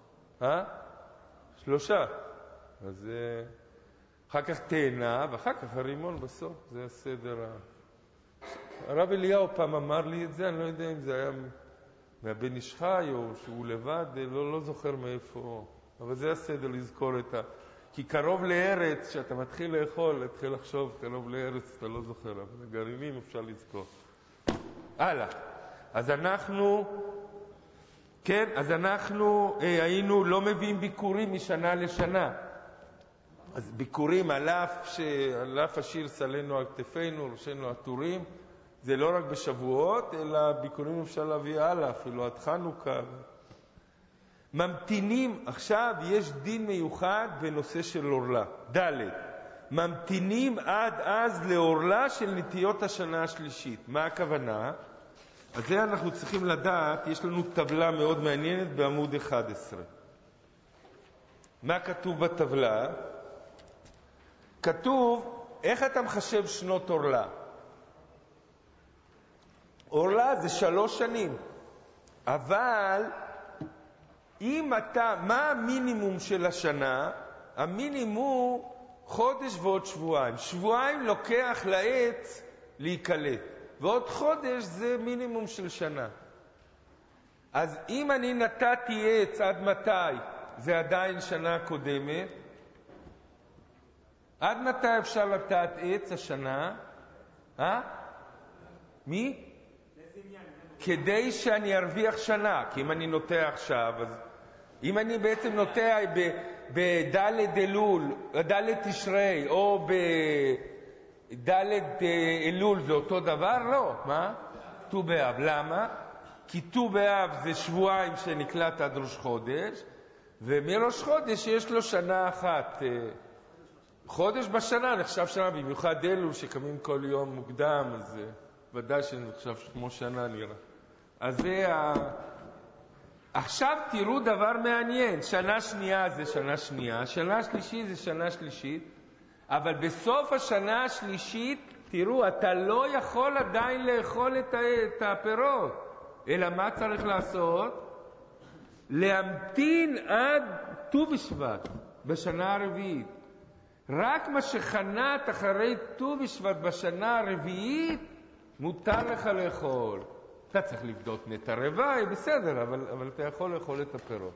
3. אז אחר כך תאנה, ואחר כך הרימון בסוף. זה הסדר. הרב אליהו פעם אמר לי את זה, אני לא יודע אם זה היה מהבן איש חי או שהוא לבד, לא זוכר מאיפה. אבל זה הסדר לזכור כי קרוב לארץ, כשאתה מתחיל לאכול, תתחיל לחשוב, קרוב לארץ, אתה לא זוכר, אבל הגרעינים אפשר לזכור. הלאה. אז אנחנו היינו לא מביאים ביקורים משנה לשנה. אז ביקורים על אף השיר סלנו על כתפינו, ראשינו עטורים, זה לא רק בשבועות, אלא ביקורים אפשר להביא הלאה, אפילו עד חנוכה. ממתינים, עכשיו יש דין מיוחד בנושא של אורלה. ממתינים עד אז לאורלה של נטיות השנה השלישית. מה הכוונה? אז זה אנחנו צריכים לדעת, יש לנו טבלה מאוד מעניינת בעמוד 11. מה כתוב בטבלה? כתוב, איך אתה מחשב שנות אורלה? אורלה זה 3 שנים. אבל מה המינימום של השנה? המינימום חודש ועוד שבועיים. שבועיים לוקח לעץ להיקלט. ועוד חודש זה מינימום של שנה. אז אם אני נתתי עץ עד מתי? זה עדיין שנה קודמת. עד מתי אפשר לתת עץ השנה? מי? כדי שאני ארוויח שנה. כי אם אני נוטע עכשיו, אז אם אני בעצם נוטע בדלת אלול, דלת תשרי, או בדלת אלול, זה אותו דבר? לא. מה? ט"ו באב. למה? כי ט"ו באב זה שבועיים שנקלט עד ראש חודש, ומראש חודש יש לו שנה אחת. חודש בשנה נחשב שנה, במיוחד אלול שקמים כל יום מוקדם, אז ודאי שנחשב כמו שנה נראה. אז זה עכשיו תראו דבר מעניין, שנה שנייה זה שנה שנייה, שנה שלישית זה שנה שלישית, אבל בסוף השנה השלישית, תראו, אתה לא יכול עדיין לאכול את הפירות, אלא מה צריך לעשות? להמתין עד ט"ו בשבט, בשנה הרביעית. רק מה שחנת אחרי ט"ו בשבט בשנה הרביעית, מותר לך לאכול. אתה צריך לבדוק נטע רווי, בסדר, אבל אתה יכול לאכול את הפירות.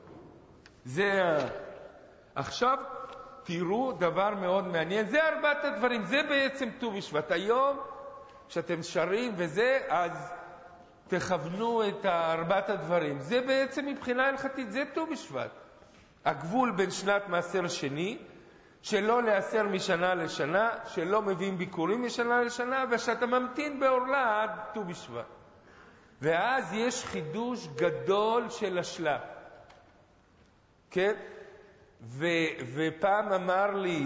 עכשיו תראו דבר מאוד מעניין, זה 4 הדברים, זה בעצם ט"ו בשבט. היום כשאתם שרים וזה, אז תכוונו את 4 הדברים. זה בעצם מבחינה הלכתית, זה ט"ו בשבט. הגבול בין שנת מעשר שני, שלא להיאסר משנה לשנה, שלא מביאים ביקורים משנה לשנה, ושאתה ממתין בעורלה עד ט"ו בשבט. ואז יש חידוש גדול של השלב. כן? ופעם אמר לי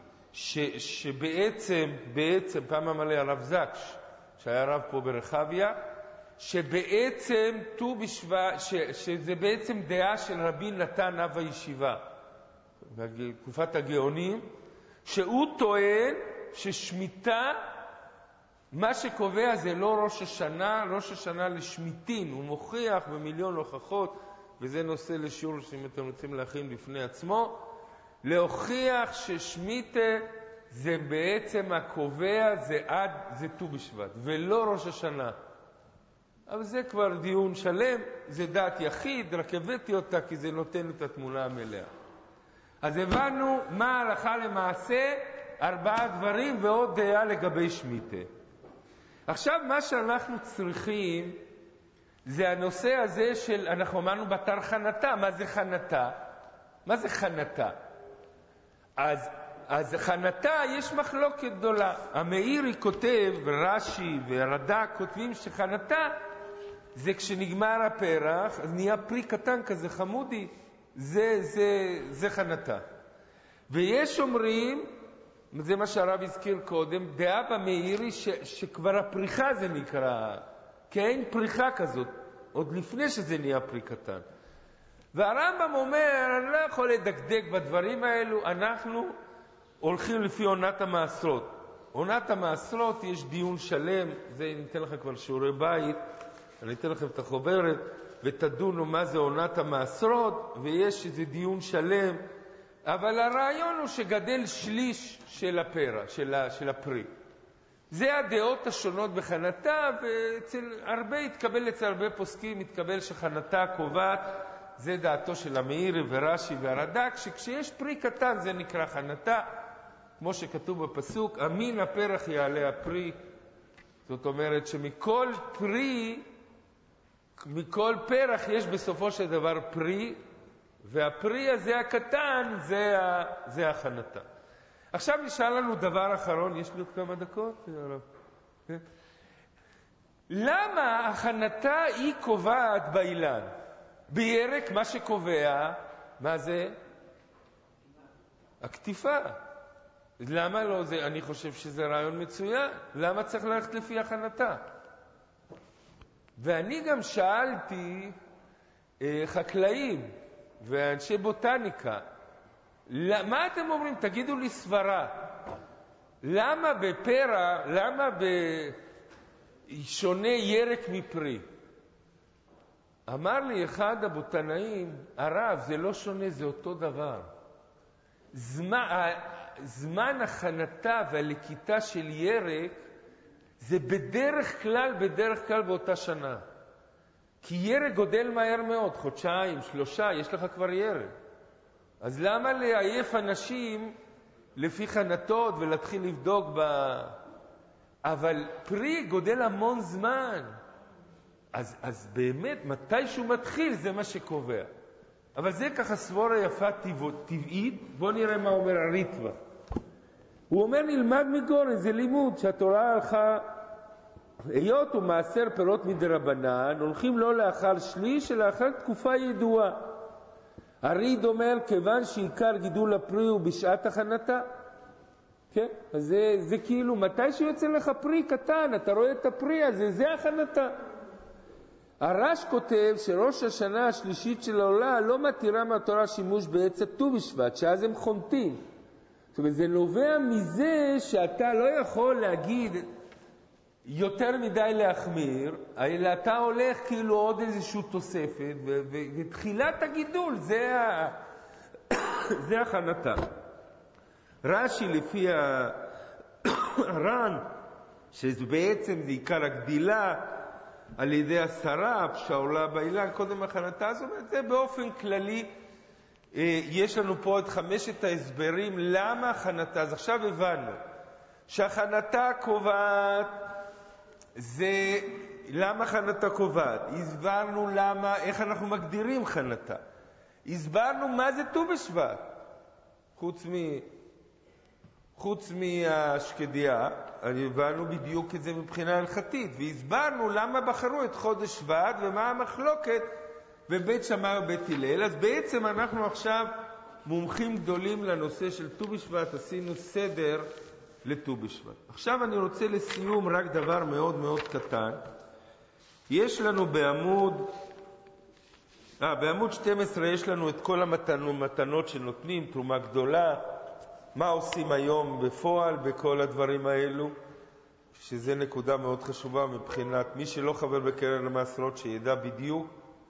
שבעצם, פעם אמר לי הרב זקש, שהיה רב פה ברחביה, שבעצם ט"ו בשבט, שזה בעצם דעה של רבי נתן אב הישיבה, בתקופת הגאונים, שהוא טוען ששמיטה, מה שקובע זה לא ראש השנה, ראש השנה לשמיטין, הוא מוכיח במיליון הוכחות, וזה נושא לשיעור שאם אתם רוצים להכין בפני עצמו, להוכיח ששמיטה זה בעצם הקובע, זה ט"ו בשבט, ולא ראש השנה. אבל זה כבר דיון שלם, זה דעת יחיד, רק הבאתי אותה כי זה נותן את התמונה המלאה. אז הבנו מה הלכה למעשה, 4 דברים ועוד דעה לגבי שמיטה. עכשיו מה שאנחנו צריכים, זה הנושא הזה של, אנחנו אמרנו בתר חנתה, מה זה חנתה? מה זה חנתה? אז חנתה יש מחלוקת גדולה. המאירי כותב, רש"י ורד"ק כותבים שחנתה זה כשנגמר הפרח, אז נהיה פרי קטן כזה חמודי, זה חנתה. ויש אומרים, זה מה שהרב הזכיר קודם, דעה במאירי שכבר הפריחה זה נקרא, כי אין פריחה כזאת, עוד לפני שזה נהיה פרי קטן. והרמב"ם אומר, אני לא יכול לדקדק בדברים האלו, אנחנו הולכים לפי עונת המעשרות. עונת המעשרות יש דיון שלם, זה ניתן לך כבר שיעורי בית, אני אתן לכם את החוברת, ותדונו מה זה עונת המעשרות, ויש איזה דיון שלם, אבל הרעיון הוא שגדל שליש של הפרע, של הפרי. זה הדעות השונות בחנתה, ואצל הרבה פוסקים התקבל שחנתה קובעת, זה דעתו של המאירי ורש"י והרד"ק, שכשיש פרי קטן זה נקרא חנתה, כמו שכתוב בפסוק, אמין הפרח יעלה הפרי. זאת אומרת שמכל פרי, מכל פרח יש בסופו של דבר פרי, והפרי הזה הקטן זה החנתה. עכשיו נשאל לנו דבר אחרון, יש לי עוד כמה דקות? למה החנתה היא קובעת באילן? בירק מה שקובע, מה זה? הקטיפה. למה לא זה? אני חושב שזה רעיון מצוין. למה צריך ללכת לפי החנתה? ואני גם שאלתי חקלאים ואנשי בוטניקה, מה אתם אומרים? תגידו לי סברה. למה בפרע, שונה ירק מפרי? אמר לי אחד הבוטנאים, הרב, זה לא שונה, זה אותו דבר. זמן החנתה והלקיטה של ירק, זה בדרך כלל באותה שנה. כי ירק גודל מהר מאוד, 2-3 חודשים, יש לך כבר ירק. אז למה להעיף אנשים לפי חנתות ולהתחיל לבדוק אבל פרי גודל המון זמן. אז באמת, מתי שהוא מתחיל זה מה שקובע. אבל זה ככה סבורה יפה טבעית. בוא נראה מה אומר הריטב"א. הוא אומר, נלמד מגורן, זה לימוד שהתורה הלכה, היות ומעשר פירות מדרבנן, הולכים לא לאחר שליש, אלא לאחר תקופה ידועה. הריד אומר, כיוון שעיקר גידול הפרי הוא בשעת הכנתה. כן? אז זה כאילו, מתי שיוצא לך פרי קטן, אתה רואה את הפרי הזה, זה הכנתה. הרש כותב שראש השנה השלישית של העולה לא מתירה מהתורה שימוש בעץ ט"ו בשבט, שאז הם חומתים. זאת אומרת, זה נובע מזה שאתה לא יכול להגיד יותר מדי להחמיר, אלא אתה הולך כאילו עוד איזושהי תוספת, ותחילת הגידול, זה הכנתה. רש"י לפי הר"ן, שבעצם זה עיקר הגדילה, על ידי השרף שעולה באילן, קודם הכנתה, זאת אומרת, זה באופן כללי, יש לנו פה את 5 ההסברים למה הכנתה. אז עכשיו הבנו שהכנתה קובעת, זה למה הכנתה קובעת. הסברנו למה, איך אנחנו מגדירים הכנתה. הסברנו מה זה ט"ו בשבט, חוץ מהשקדיה, הבנו בדיוק את זה מבחינה הלכתית, והסברנו למה בחרו את חודש שבט ומה המחלוקת בבית שמאי ובית הלל. אז בעצם אנחנו עכשיו מומחים גדולים לנושא של ט"ו בשבט, עשינו סדר לט"ו בשבט. עכשיו אני רוצה לסיום רק דבר מאוד מאוד קטן. יש לנו בעמוד 12 יש לנו את כל המתנות שנותנים, תרומה גדולה, מה עושים היום בפועל בכל הדברים האלו, שזה נקודה מאוד חשובה מבחינת מי שלא חבר בקרן המעשרות, שידע בדיוק.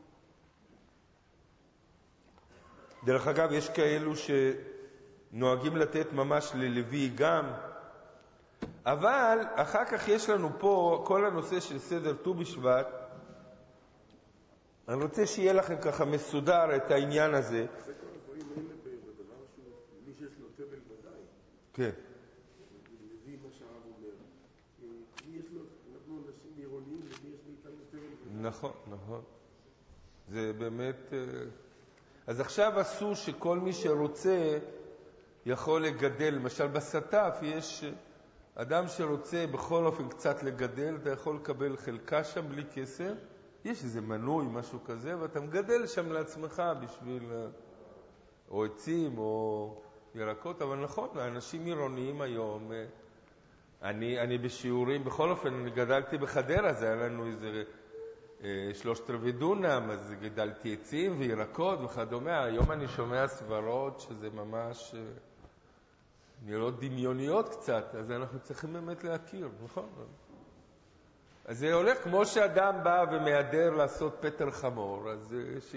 דרך אגב, יש כאלו שנוהגים לתת ממש ללוי גם, אבל אחר כך יש לנו פה כל הנושא של סדר ט"ו בשבט. אני רוצה שיהיה לכם ככה מסודר את העניין הזה. זה כל הדברים האלה בדבר שהוא, מי שיש לו תבל ודאי. כן. לוי מה שהרב אומר. מי יש לו, אנחנו אנשים עירוניים, ומי יש מאיתנו תבל ודאי. נכון, נכון. זה באמת... אז עכשיו עשו שכל מי שרוצה יכול לגדל. למשל בסטף יש אדם שרוצה בכל אופן קצת לגדל, אתה יכול לקבל חלקה שם בלי כסף. יש איזה מנוי, משהו כזה, ואתה מגדל שם לעצמך בשביל או עצים או ירקות. אבל נכון, האנשים עירוניים היום, אני בשיעורים, בכל אופן, אני גדלתי בחדרה, זה היה לנו איזה 3/4 דונם, אז גדלתי עצים וירקות וכדומה. היום אני שומע סברות שזה ממש נראות דמיוניות קצת, אז אנחנו צריכים באמת להכיר, נכון? אז זה הולך כמו שאדם בא ומהדר לעשות פטר חמור, אז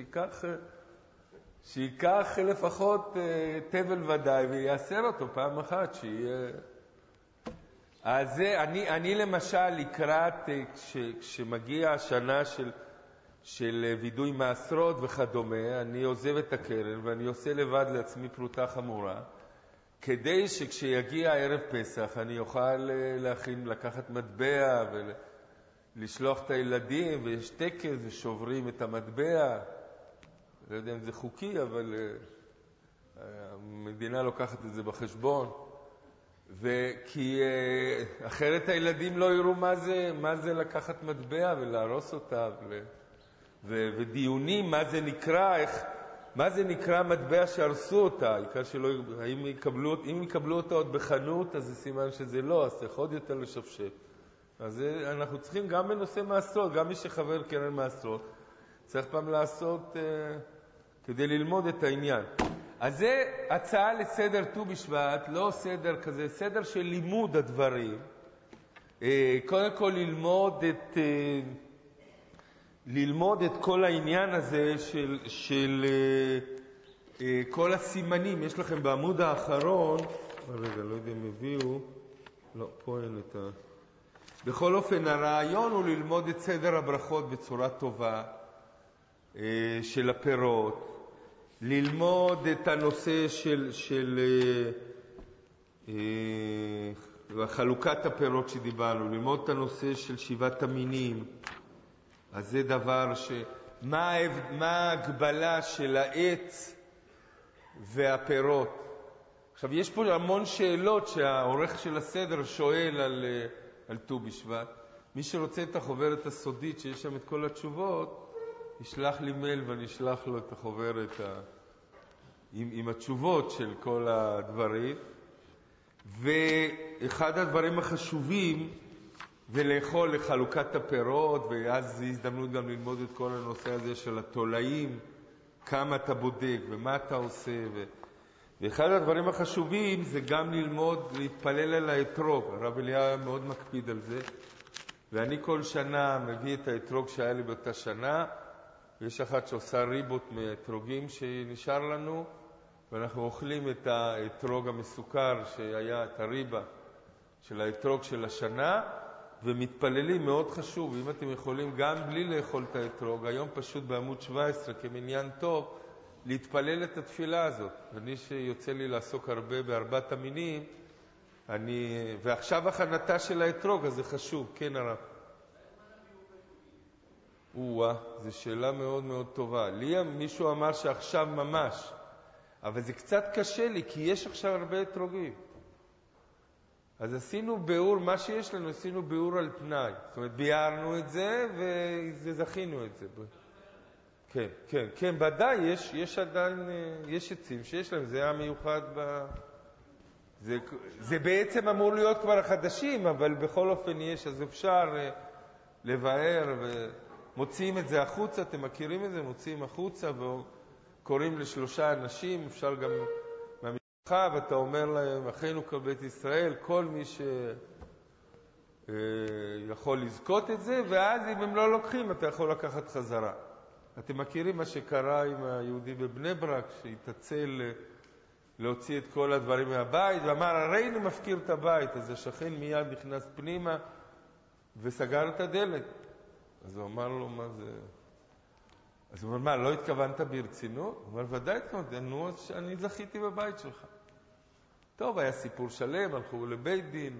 שיקח לפחות תבל ודאי ויעשר אותו פעם אחת, שיהיה... אז אני למשל לקראת, כשמגיע השנה של וידוי מעשרות וכדומה, אני עוזב את הקרן ואני עושה לבד לעצמי פרוטה חמורה, כדי שכשיגיע ערב פסח אני אוכל לקחת מטבע ולשלוח את הילדים, ויש טקס ושוברים את המטבע. לא יודע אם זה חוקי, אבל המדינה לוקחת את זה בחשבון. כי אחרת הילדים לא יראו מה זה לקחת מטבע ולהרוס אותה, ודיונים מה זה נקרא מטבע שהרסו אותה, העיקר שלא, אם יקבלו אותה עוד בחנות, אז זה סימן שזה לא, אז צריך עוד יותר לשפשף. אז אנחנו צריכים גם בנושא מעשרות, גם מי שחבר קרן מעשרות, צריך פעם לעשות כדי ללמוד את העניין. אז זה הצעה לסדר ט"ו בשבט, לא סדר כזה, סדר של לימוד הדברים. קודם כל ללמוד את כל העניין הזה של כל הסימנים. יש לכם בעמוד האחרון, רגע, לא יודע אם הביאו, לא, פה אין את ה... בכל אופן, הרעיון הוא ללמוד את סדר הברכות בצורה טובה של הפירות, ללמוד את הנושא של חלוקת הפירות שדיברנו, ללמוד את הנושא של 7 המינים. אז זה דבר מה ההגבלה של העץ והפירות. עכשיו, יש פה המון שאלות שהעורך של הסדר שואל על ט"ו בשבט. מי שרוצה את החוברת הסודית שיש שם את כל התשובות, ישלח לי מייל ואני אשלח לו את החוברת עם התשובות של כל הדברים. ואחד הדברים החשובים זה לאכול לחלוקת הפירות, ואז זו הזדמנות גם ללמוד את כל הנושא הזה של התולעים, כמה אתה בודק ומה אתה עושה. ואחד הדברים החשובים זה גם ללמוד להתפלל על האתרוג. הרב אליה מאוד מקפיד על זה, ואני כל שנה מביא את האתרוג שהיה לי באותה שנה, ויש אחת שעושה ריבות מאתרוגים שנשאר לנו, ואנחנו אוכלים את האתרוג המסוכר שהיה, את הריבה של האתרוג של השנה, ומתפללים, מאוד חשוב, אם אתם יכולים גם בלי לאכול את האתרוג, היום פשוט בעמוד 17 כמניין טוב, להתפלל את התפילה הזאת. אני שיוצא לי לעסוק הרבה בארבעת המינים, ועכשיו הכנתה של האתרוג, אז זה חשוב, כן הרב. זו שאלה מאוד מאוד טובה. לי מישהו אמר שעכשיו ממש, אבל זה קצת קשה לי, כי יש עכשיו הרבה אתרוגים. אז עשינו ביאור, מה שיש לנו, עשינו ביאור על תנאי. זאת אומרת, ביארנו את זה וזכינו את זה. כן, כן, כן, ודאי, יש עדיין, יש עצים שיש להם, זה היה מיוחד זה בעצם אמור להיות כבר החדשים, אבל בכל אופן יש, אז אפשר לבאר ומוציאים את זה החוצה, אתם מכירים את זה, מוציאים החוצה וקוראים לשלושה אנשים, אפשר גם מהמשפחה, ואתה אומר להם, אחינו כל בית ישראל, כל מי שיכול לזכות את זה, ואז אם הם לא לוקחים, אתה יכול לקחת חזרה. אתם מכירים מה שקרה עם היהודי בבני ברק, שהתעצל להוציא את כל הדברים מהבית, ואמר, הרי אני מפקיר את הבית. אז השכן מיד נכנס פנימה וסגר את הדלת. אז הוא אמר לו, מה זה? אז הוא אומר, מה, לא התכוונת ברצינות? הוא אומר, ודאי התכוונתי, נו, אני זכיתי בבית שלך. טוב, היה סיפור שלם, הלכו לבית דין.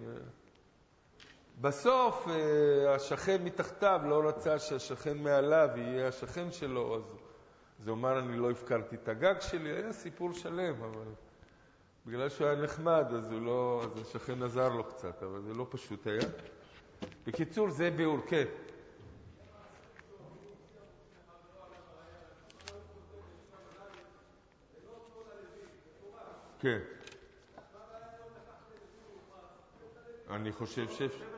בסוף השכן מתחתיו לא רצה שהשכן מעליו יהיה השכן שלו, אז הוא אמר, אני לא הפקרתי את הגג שלי, היה סיפור שלם, אבל בגלל שהוא היה נחמד, אז השכן עזר לו קצת, אבל זה לא פשוט היה. בקיצור, זה ביאור, כן. כן. אני חושב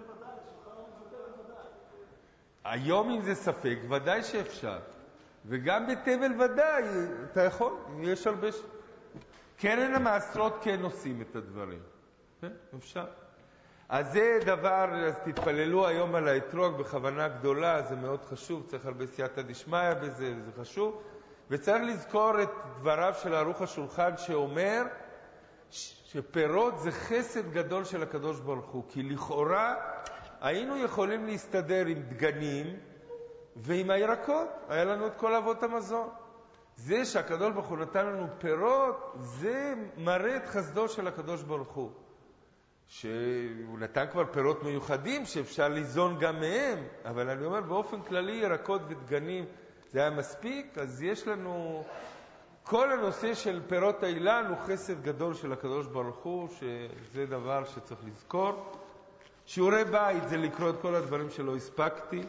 היום אם זה ספק, ודאי שאפשר. וגם בתבל ודאי, אתה יכול, יש הרבה קרן המעשרות כן עושים את הדברים. כן, אפשר. אז זה דבר, אז תתפללו היום על האתרוג בכוונה גדולה, זה מאוד חשוב, צריך הרבה סייעתא דשמיא בזה, זה חשוב. וצריך לזכור את דבריו של ערוך השולחן שאומר שפירות זה חסד גדול של הקדוש ברוך הוא, כי לכאורה היינו יכולים להסתדר עם דגנים ועם הירקות, היה לנו את כל אבות המזון. זה שהקדוש ברוך הוא נתן לנו פירות, זה מראה את חסדו של הקדוש ברוך הוא. שהוא נתן כבר פירות מיוחדים שאפשר ליזון גם מהם, אבל אני אומר באופן כללי ירקות ודגנים זה היה מספיק, אז יש לנו כל הנושא של פירות האילן הוא חסד גדול של הקדוש ברוך הוא, שזה דבר שצריך לזכור. שיעורי בית זה לקרוא את כל הדברים שלא הספקתי.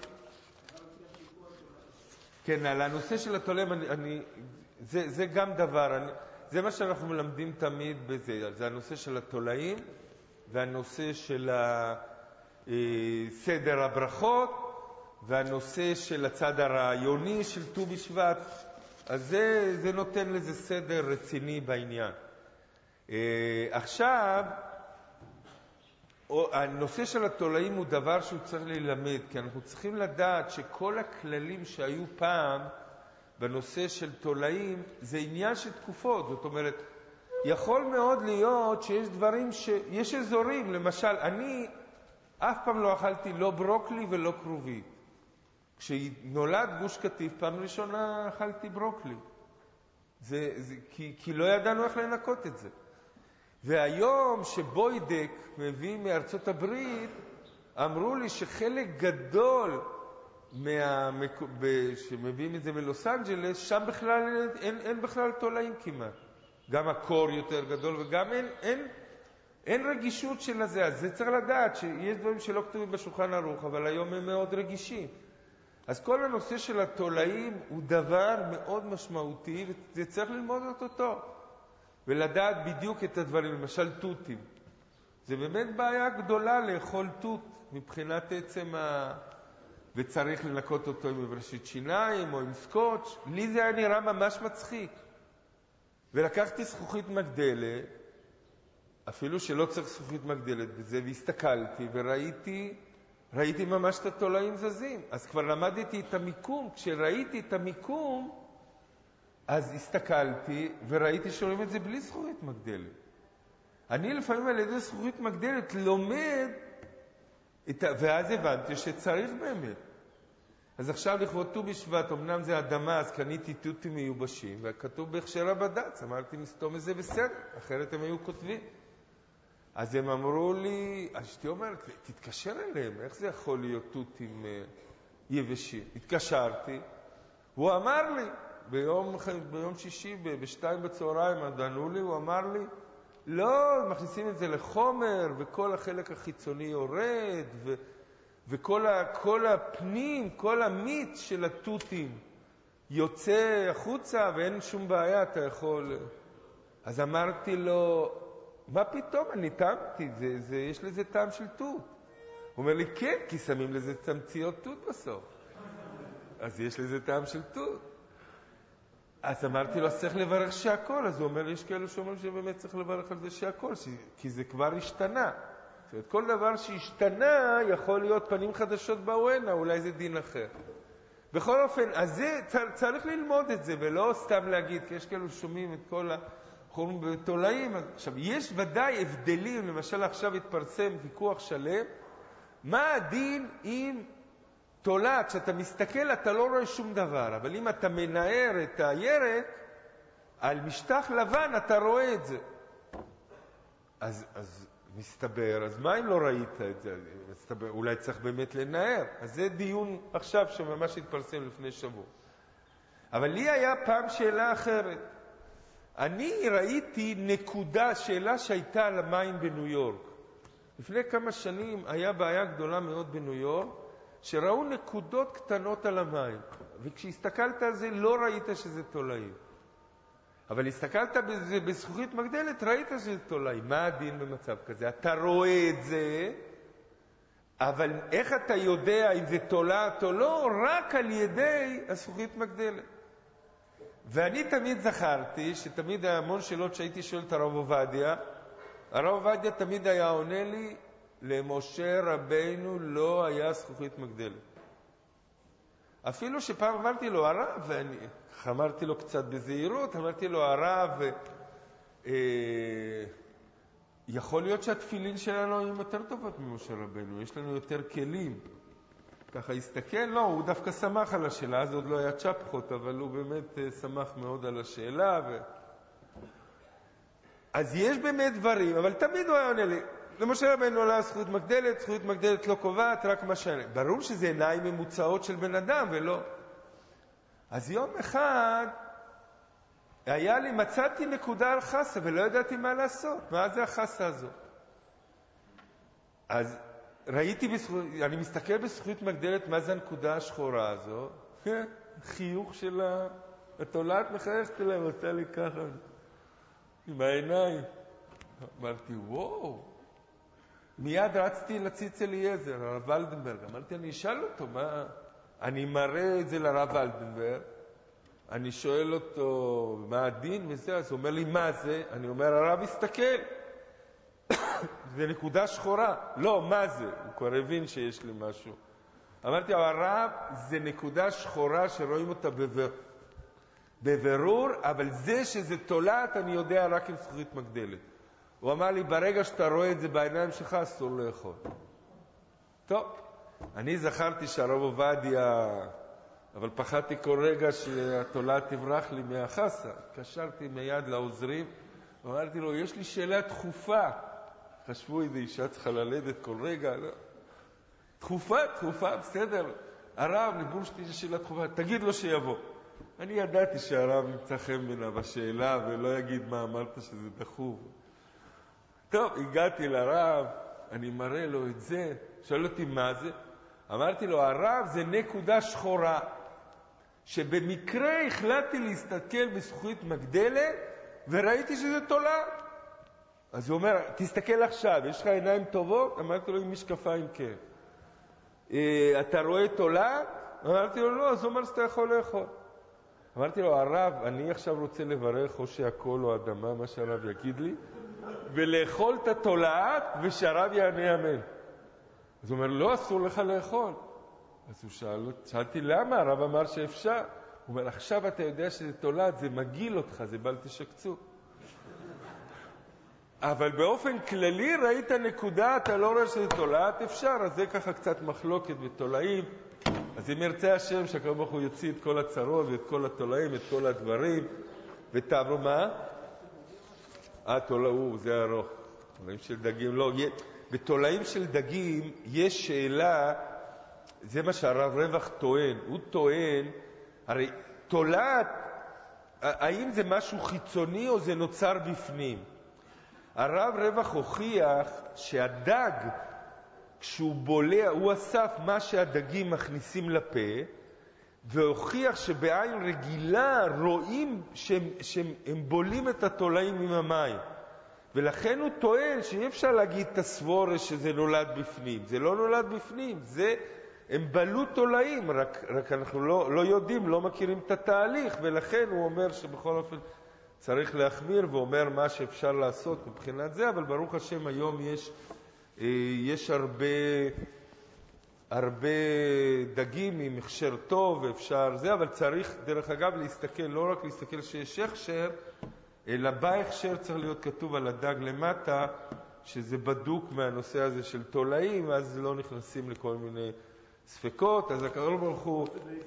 כן, על הנושא של התולם, זה גם דבר, זה מה שאנחנו מלמדים תמיד בזה, זה הנושא של התולעים, והנושא של סדר הברכות, והנושא של הצד הרעיוני של ט"ו בשבט, אז זה נותן לזה סדר רציני בעניין. עכשיו, הנושא של התולעים הוא דבר שהוא צריך ללמד, כי אנחנו צריכים לדעת שכל הכללים שהיו פעם בנושא של תולעים זה עניין של תקופות. זאת אומרת, יכול מאוד להיות שיש דברים יש אזורים, למשל, אני אף פעם לא אכלתי לא ברוקלי ולא כרובית. כשנולד גוש קטיף, פעם ראשונה אכלתי ברוקלי. כי לא ידענו איך לנקות את זה. והיום שבוידק מביא מארצות הברית, אמרו לי שחלק גדול שמביאים את זה מלוס אנג'לס, שם בכלל אין בכלל תולעים כמעט. גם הקור יותר גדול וגם אין רגישות של הזה. אז זה צריך לדעת שיש דברים שלא כתובים בשולחן ערוך, אבל היום הם מאוד רגישים. אז כל הנושא של התולעים הוא דבר מאוד משמעותי, וזה צריך ללמוד אותו ולדעת בדיוק את הדברים. למשל תותים. זה באמת בעיה גדולה לאכול תות מבחינת עצם וצריך לנקות אותו עם מברשת שיניים או עם סקוץ'. לי זה היה נראה ממש מצחיק. ולקחתי זכוכית מגדלת, אפילו שלא צריך זכוכית מגדלת בזה, והסתכלתי וראיתי ממש את התולעים זזים. אז כבר למדתי את המיקום. כשראיתי את המיקום, אז הסתכלתי וראיתי שרואים את זה בלי זכוכית מגדלת. אני לפעמים על ידי זכוכית מגדלת לומד ואז הבנתי שצריך באמת. אז עכשיו לכבוד ט"ו בשבט, אמנם זה אדמה, אז קניתי תותים מיובשים, וכתוב בהכשר הבד"ץ, אמרתי, נסתום את זה בסדר, אחרת הם היו כותבים. אז הם אמרו לי, אשתי אומרת, תתקשר אליהם, איך זה יכול להיות תותים יבשים? התקשרתי, הוא אמר לי, ביום שישי, בשתיים בצהריים, ענו לי, הוא אמר לי, לא, מכניסים את זה לחומר, וכל החלק החיצוני יורד, וכל הפנים, כל המיץ של התותים יוצא החוצה, ואין שום בעיה, אתה יכול... אז אמרתי לו, מה פתאום? אני טעמתי, יש לזה טעם של תות. הוא אומר לי, כן, כי שמים לזה צמציות תות בסוף. אז יש לזה טעם של תות. אז אמרתי לו, אז צריך לברך שהכל. אז הוא אומר לי, יש כאלו שאומרים שבאמת צריך לברך על זה שהכל, כי זה כבר השתנה. זאת אומרת, כל דבר שהשתנה יכול להיות פנים חדשות באוהנה, אולי זה דין אחר. בכל אופן, אז זה, צריך ללמוד את זה, ולא סתם להגיד, כי יש כאלו שומעים את כל החורים בתולעים. עכשיו, יש ודאי הבדלים, למשל עכשיו התפרסם ויכוח שלם, מה הדין עם תולעת? כשאתה מסתכל אתה לא רואה שום דבר, אבל אם אתה מנער את הירק, על משטח לבן אתה רואה את זה. אז מסתבר, אז מה אם לא ראית את זה? מסתבר, אולי צריך באמת לנער. אז זה דיון עכשיו שממש התפרסם לפני שבוע. אבל לי היה פעם שאלה אחרת. אני ראיתי נקודה, שאלה שהייתה על המים בניו יורק. לפני כמה שנים היה בעיה גדולה מאוד בניו יורק, שראו נקודות קטנות על המים. וכשהסתכלת על זה לא ראית שזה תולעים. אבל הסתכלת בזה בזכוכית מגדלת, ראית שזה תולעים. מה הדין במצב כזה? אתה רואה את זה, אבל איך אתה יודע אם זה תולעת או לא? רק על ידי הזכוכית מגדלת. ואני תמיד זכרתי שתמיד היה המון שאלות שהייתי שואל את הרב עובדיה. הרב עובדיה תמיד היה עונה לי, למשה רבינו לא היה זכוכית מגדלת. אפילו שפעם אמרתי לו, הרב, ואני אמרתי לו קצת בזהירות, אמרתי לו, הרב, יכול להיות שהתפילין שלנו הם יותר טובות ממשה רבינו, יש לנו יותר כלים. ככה הסתכל, לא, הוא דווקא שמח על השאלה, אז עוד לא היה צ'פחות, אבל הוא באמת שמח מאוד על השאלה. אז יש באמת דברים, אבל תמיד הוא היה עונה לי, למשה רבינו עולה זכוכית מגדלת, זכוכית מגדלת לא קובעת, רק מה שאני... ברור שזה עיניים ממוצעות של בן אדם, ולא. אז יום אחד מצאתי נקודה על חסה, ולא ידעתי מה לעשות. מה זה החסה הזו? אז ראיתי, אני מסתכל בזכוכית מגדלת, מה זה הנקודה השחורה הזו? חיוך של התולעת מחייכת אליי, עושה לי ככה, עם העיניים. אמרתי, וואו. מיד רצתי לציץ אליעזר, הרב ולדנברג. אמרתי, אני אשאל אותו, מה? אני מראה את זה לרב ולדנברג, אני שואל אותו, מה הדין וזה? אז הוא אומר לי, מה זה? אני אומר, הרב, הסתכל. זה נקודה שחורה. לא, מה זה? הוא כבר הבין שיש לי משהו. אמרתי, הרב, זה נקודה שחורה שרואים אותה בבירור, אבל זה שזה תולעת, אני יודע רק עם זכוכית מגדלת. הוא אמר לי, ברגע שאתה רואה את זה בעיניים שלך, אסור לאכול. טוב, אני זכרתי שהרב עובדיה, אבל פחדתי כל רגע שהתולעת תברח לי מהחסה. התקשרתי מיד לעוזרים, ואמרתי לו, יש לי שאלה דחופה. חשבו איזה אישה צריכה ללדת כל רגע. לא. דחופה, בסדר. הרב, לבושתי שאלה דחופה, תגיד לו שיבוא. אני ידעתי שהרב ימצא חן בינה בשאלה, ולא יגיד מה אמרת שזה דחוף. טוב, הגעתי לרב, אני מראה לו את זה, שואל אותי מה זה. אמרתי לו, הרב זה נקודה שחורה, שבמקרה החלטתי להסתכל בזכוכית מגדלת, וראיתי שזה תולעת. אז הוא אומר, תסתכל עכשיו, יש לך עיניים טובות? אמרתי לו, עם משקפיים כן. אתה רואה תולעת? אמרתי לו, לא, אז הוא אומר שאתה יכול לאכול. אמרתי לו, הרב, אני עכשיו רוצה לברך או שהכל או אדמה, מה שהרב יגיד לי, ולאכול את התולעת ושהרב יענה אמן. אז הוא אומר, לא, אסור לך לאכול. אז הוא שאלתי, למה? הרב אמר שאפשר. הוא אומר, עכשיו אתה יודע שזה תולעת, זה מגיל אותך, זה בל תשקצו. אבל באופן כללי ראית נקודה, אתה לא רואה שזה תולעת, אפשר, אז זה ככה קצת מחלוקת בתולעים. אז אם ירצה השם שהקדוש ברוך הוא יוציא את כל הצרות ואת כל התולעים, את כל הדברים, ותעברו מה? תולעו, זה ארוך. תולעים של דגים, לא. בתולעים של דגים יש שאלה, זה מה שהרב רווח טוען. הוא טוען, הרי תולעת, האם זה משהו חיצוני או זה נוצר בפנים? הרב רווח הוכיח שהדג, כשהוא בולע, הוא אסף מה שהדגים מכניסים לפה, והוכיח שבעין רגילה רואים שהם בולים את התולעים עם המים. ולכן הוא טוען שאי אפשר להגיד תסבורה שזה נולד בפנים. זה לא נולד בפנים, הם בלו תולעים, רק אנחנו לא יודעים, לא מכירים את התהליך, ולכן הוא אומר שבכל אופן צריך להחמיר, ואומר מה שאפשר לעשות מבחינת זה, אבל ברוך השם היום יש הרבה דגים עם הכשר טוב, ואפשר זה, אבל צריך דרך אגב להסתכל, לא רק להסתכל שיש הכשר, אלא בהכשר צריך להיות כתוב על הדג למטה, שזה בדוק מהנושא הזה של תולעים, אז לא נכנסים לכל מיני ספקות, אז הקדוש ברוך הוא...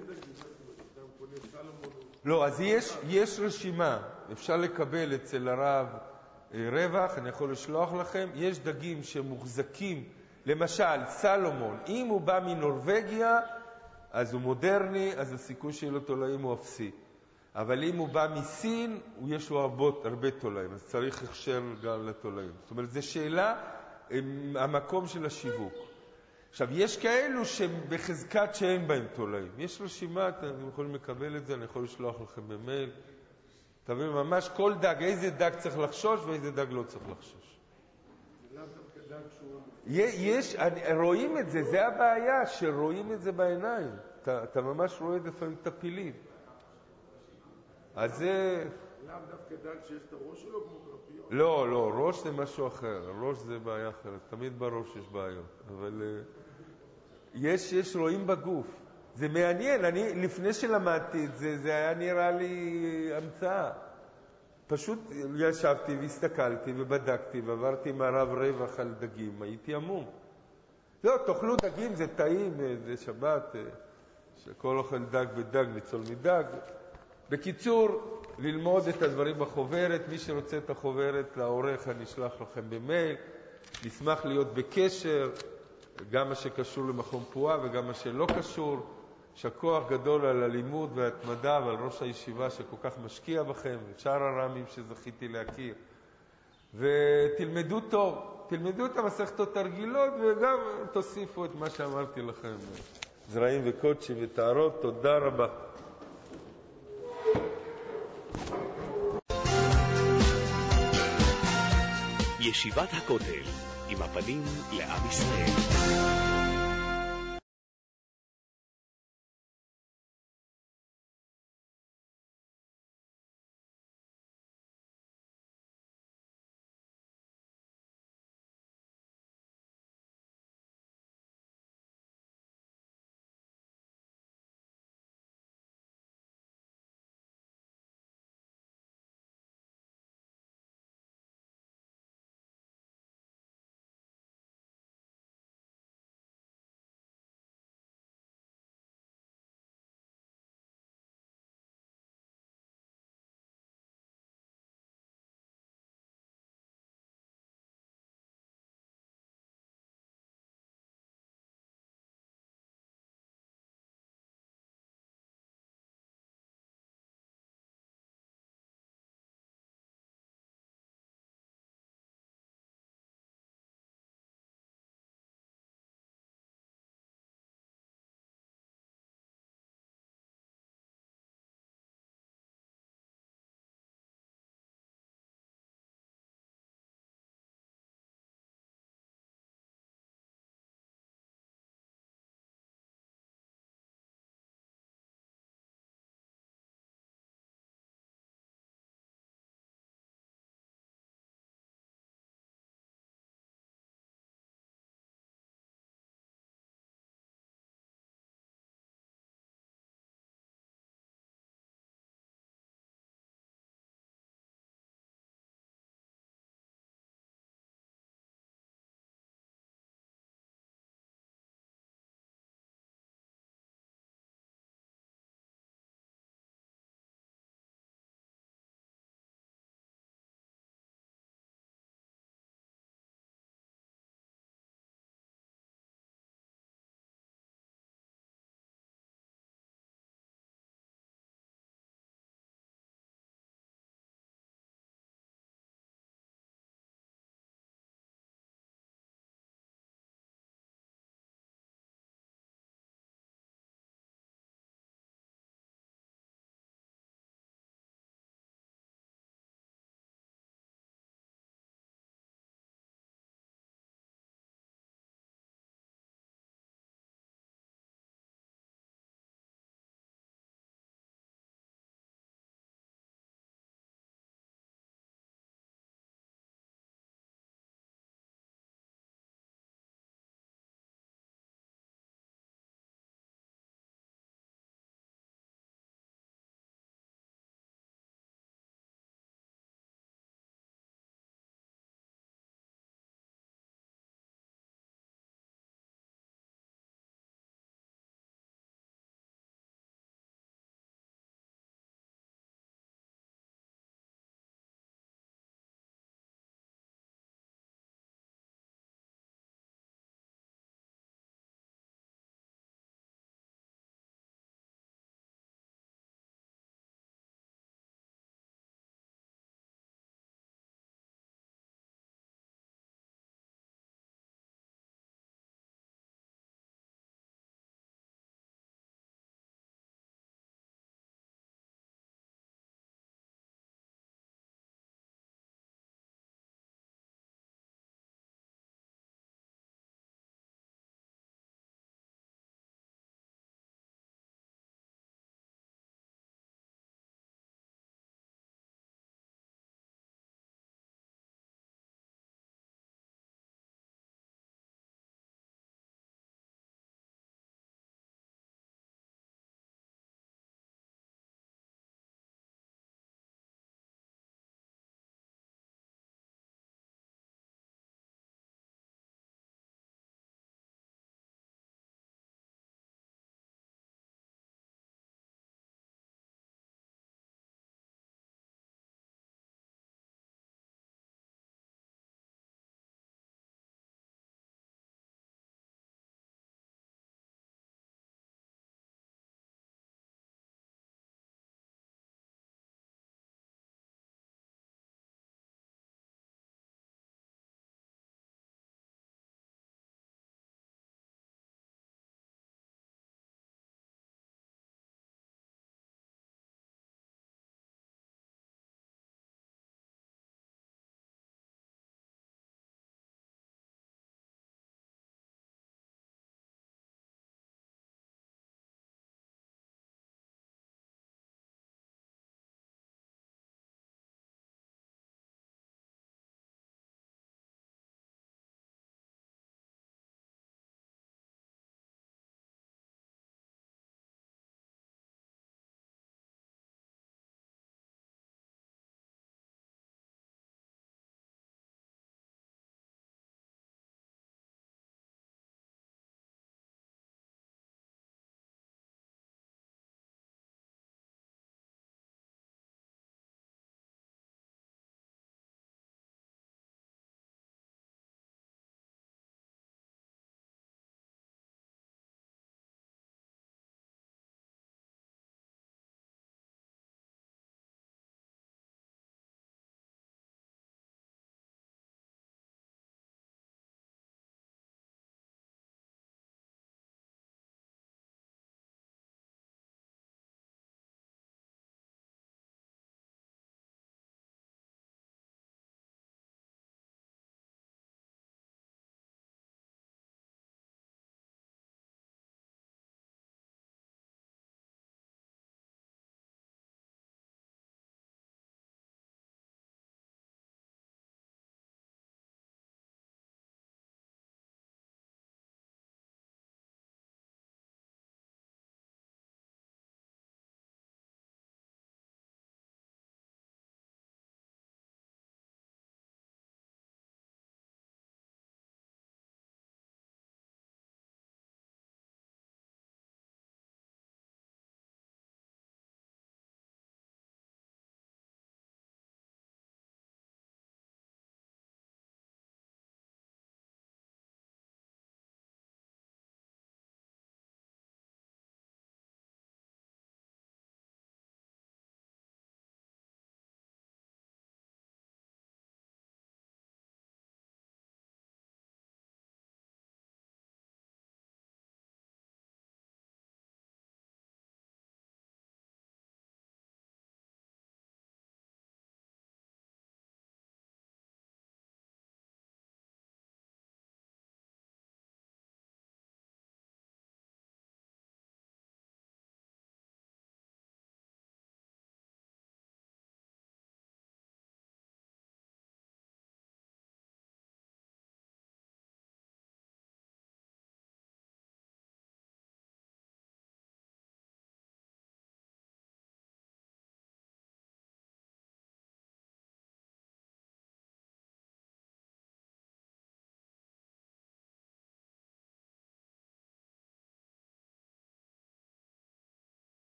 לא, אז יש רשימה, אפשר לקבל אצל הרב רווח, אני יכול לשלוח לכם, יש דגים שמוחזקים, למשל סלומון, אם הוא בא מנורווגיה, אז הוא מודרני, אז הסיכוי שלו תולעים הוא אפסי. אבל אם הוא בא מסין, יש לו הרבה תולעים, אז צריך הכשר גם לתולעים. זאת אומרת, זו שאלה, המקום של השיווק. עכשיו, יש כאלו שבחזקת שאין בהם תולעים. יש רשימה, אתם יכולים לקבל את זה, אני יכול לשלוח לכם במייל. תבין, ממש כל דג, איזה דג צריך לחשוש ואיזה דג לא צריך לחשוש. רואים את זה, זה הבעיה, שרואים את זה בעיניים. אתה ממש רואה את זה לפעמים טפילים. אז זה... לאו דווקא דג שיש את הראש שלו כמו כלפיות? לא, ראש זה משהו אחר. ראש זה בעיה אחרת. תמיד בראש יש בעיות. אבל יש רואים בגוף. זה מעניין. אני לפני שלמדתי את זה, זה היה נראה לי המצאה. פשוט ישבתי והסתכלתי ובדקתי ועברתי עם הרב רווח על דגים. הייתי עמום. לא, תאכלו דגים, זה טעים, זה שבת, שכל אוכל דג ודג ניצול מדג. בקיצור, ללמוד את הדברים בחוברת. מי שרוצה את החוברת לעורך, אני אשלח לכם במייל. נשמח להיות בקשר, גם מה שקשור למכון פועה וגם מה שלא קשור. שכוח גדול על הלימוד והתמדה ועל ראש הישיבה שכל כך משקיע בכם, ושאר הרמים שזכיתי להכיר. ותלמדו טוב, תלמדו את המסכתות הרגילות וגם תוסיפו את מה שאמרתי לכם. זרעים וקודשים וטהרות, תודה רבה. ישיבת הכותל, עם הפנים לעם ישראל.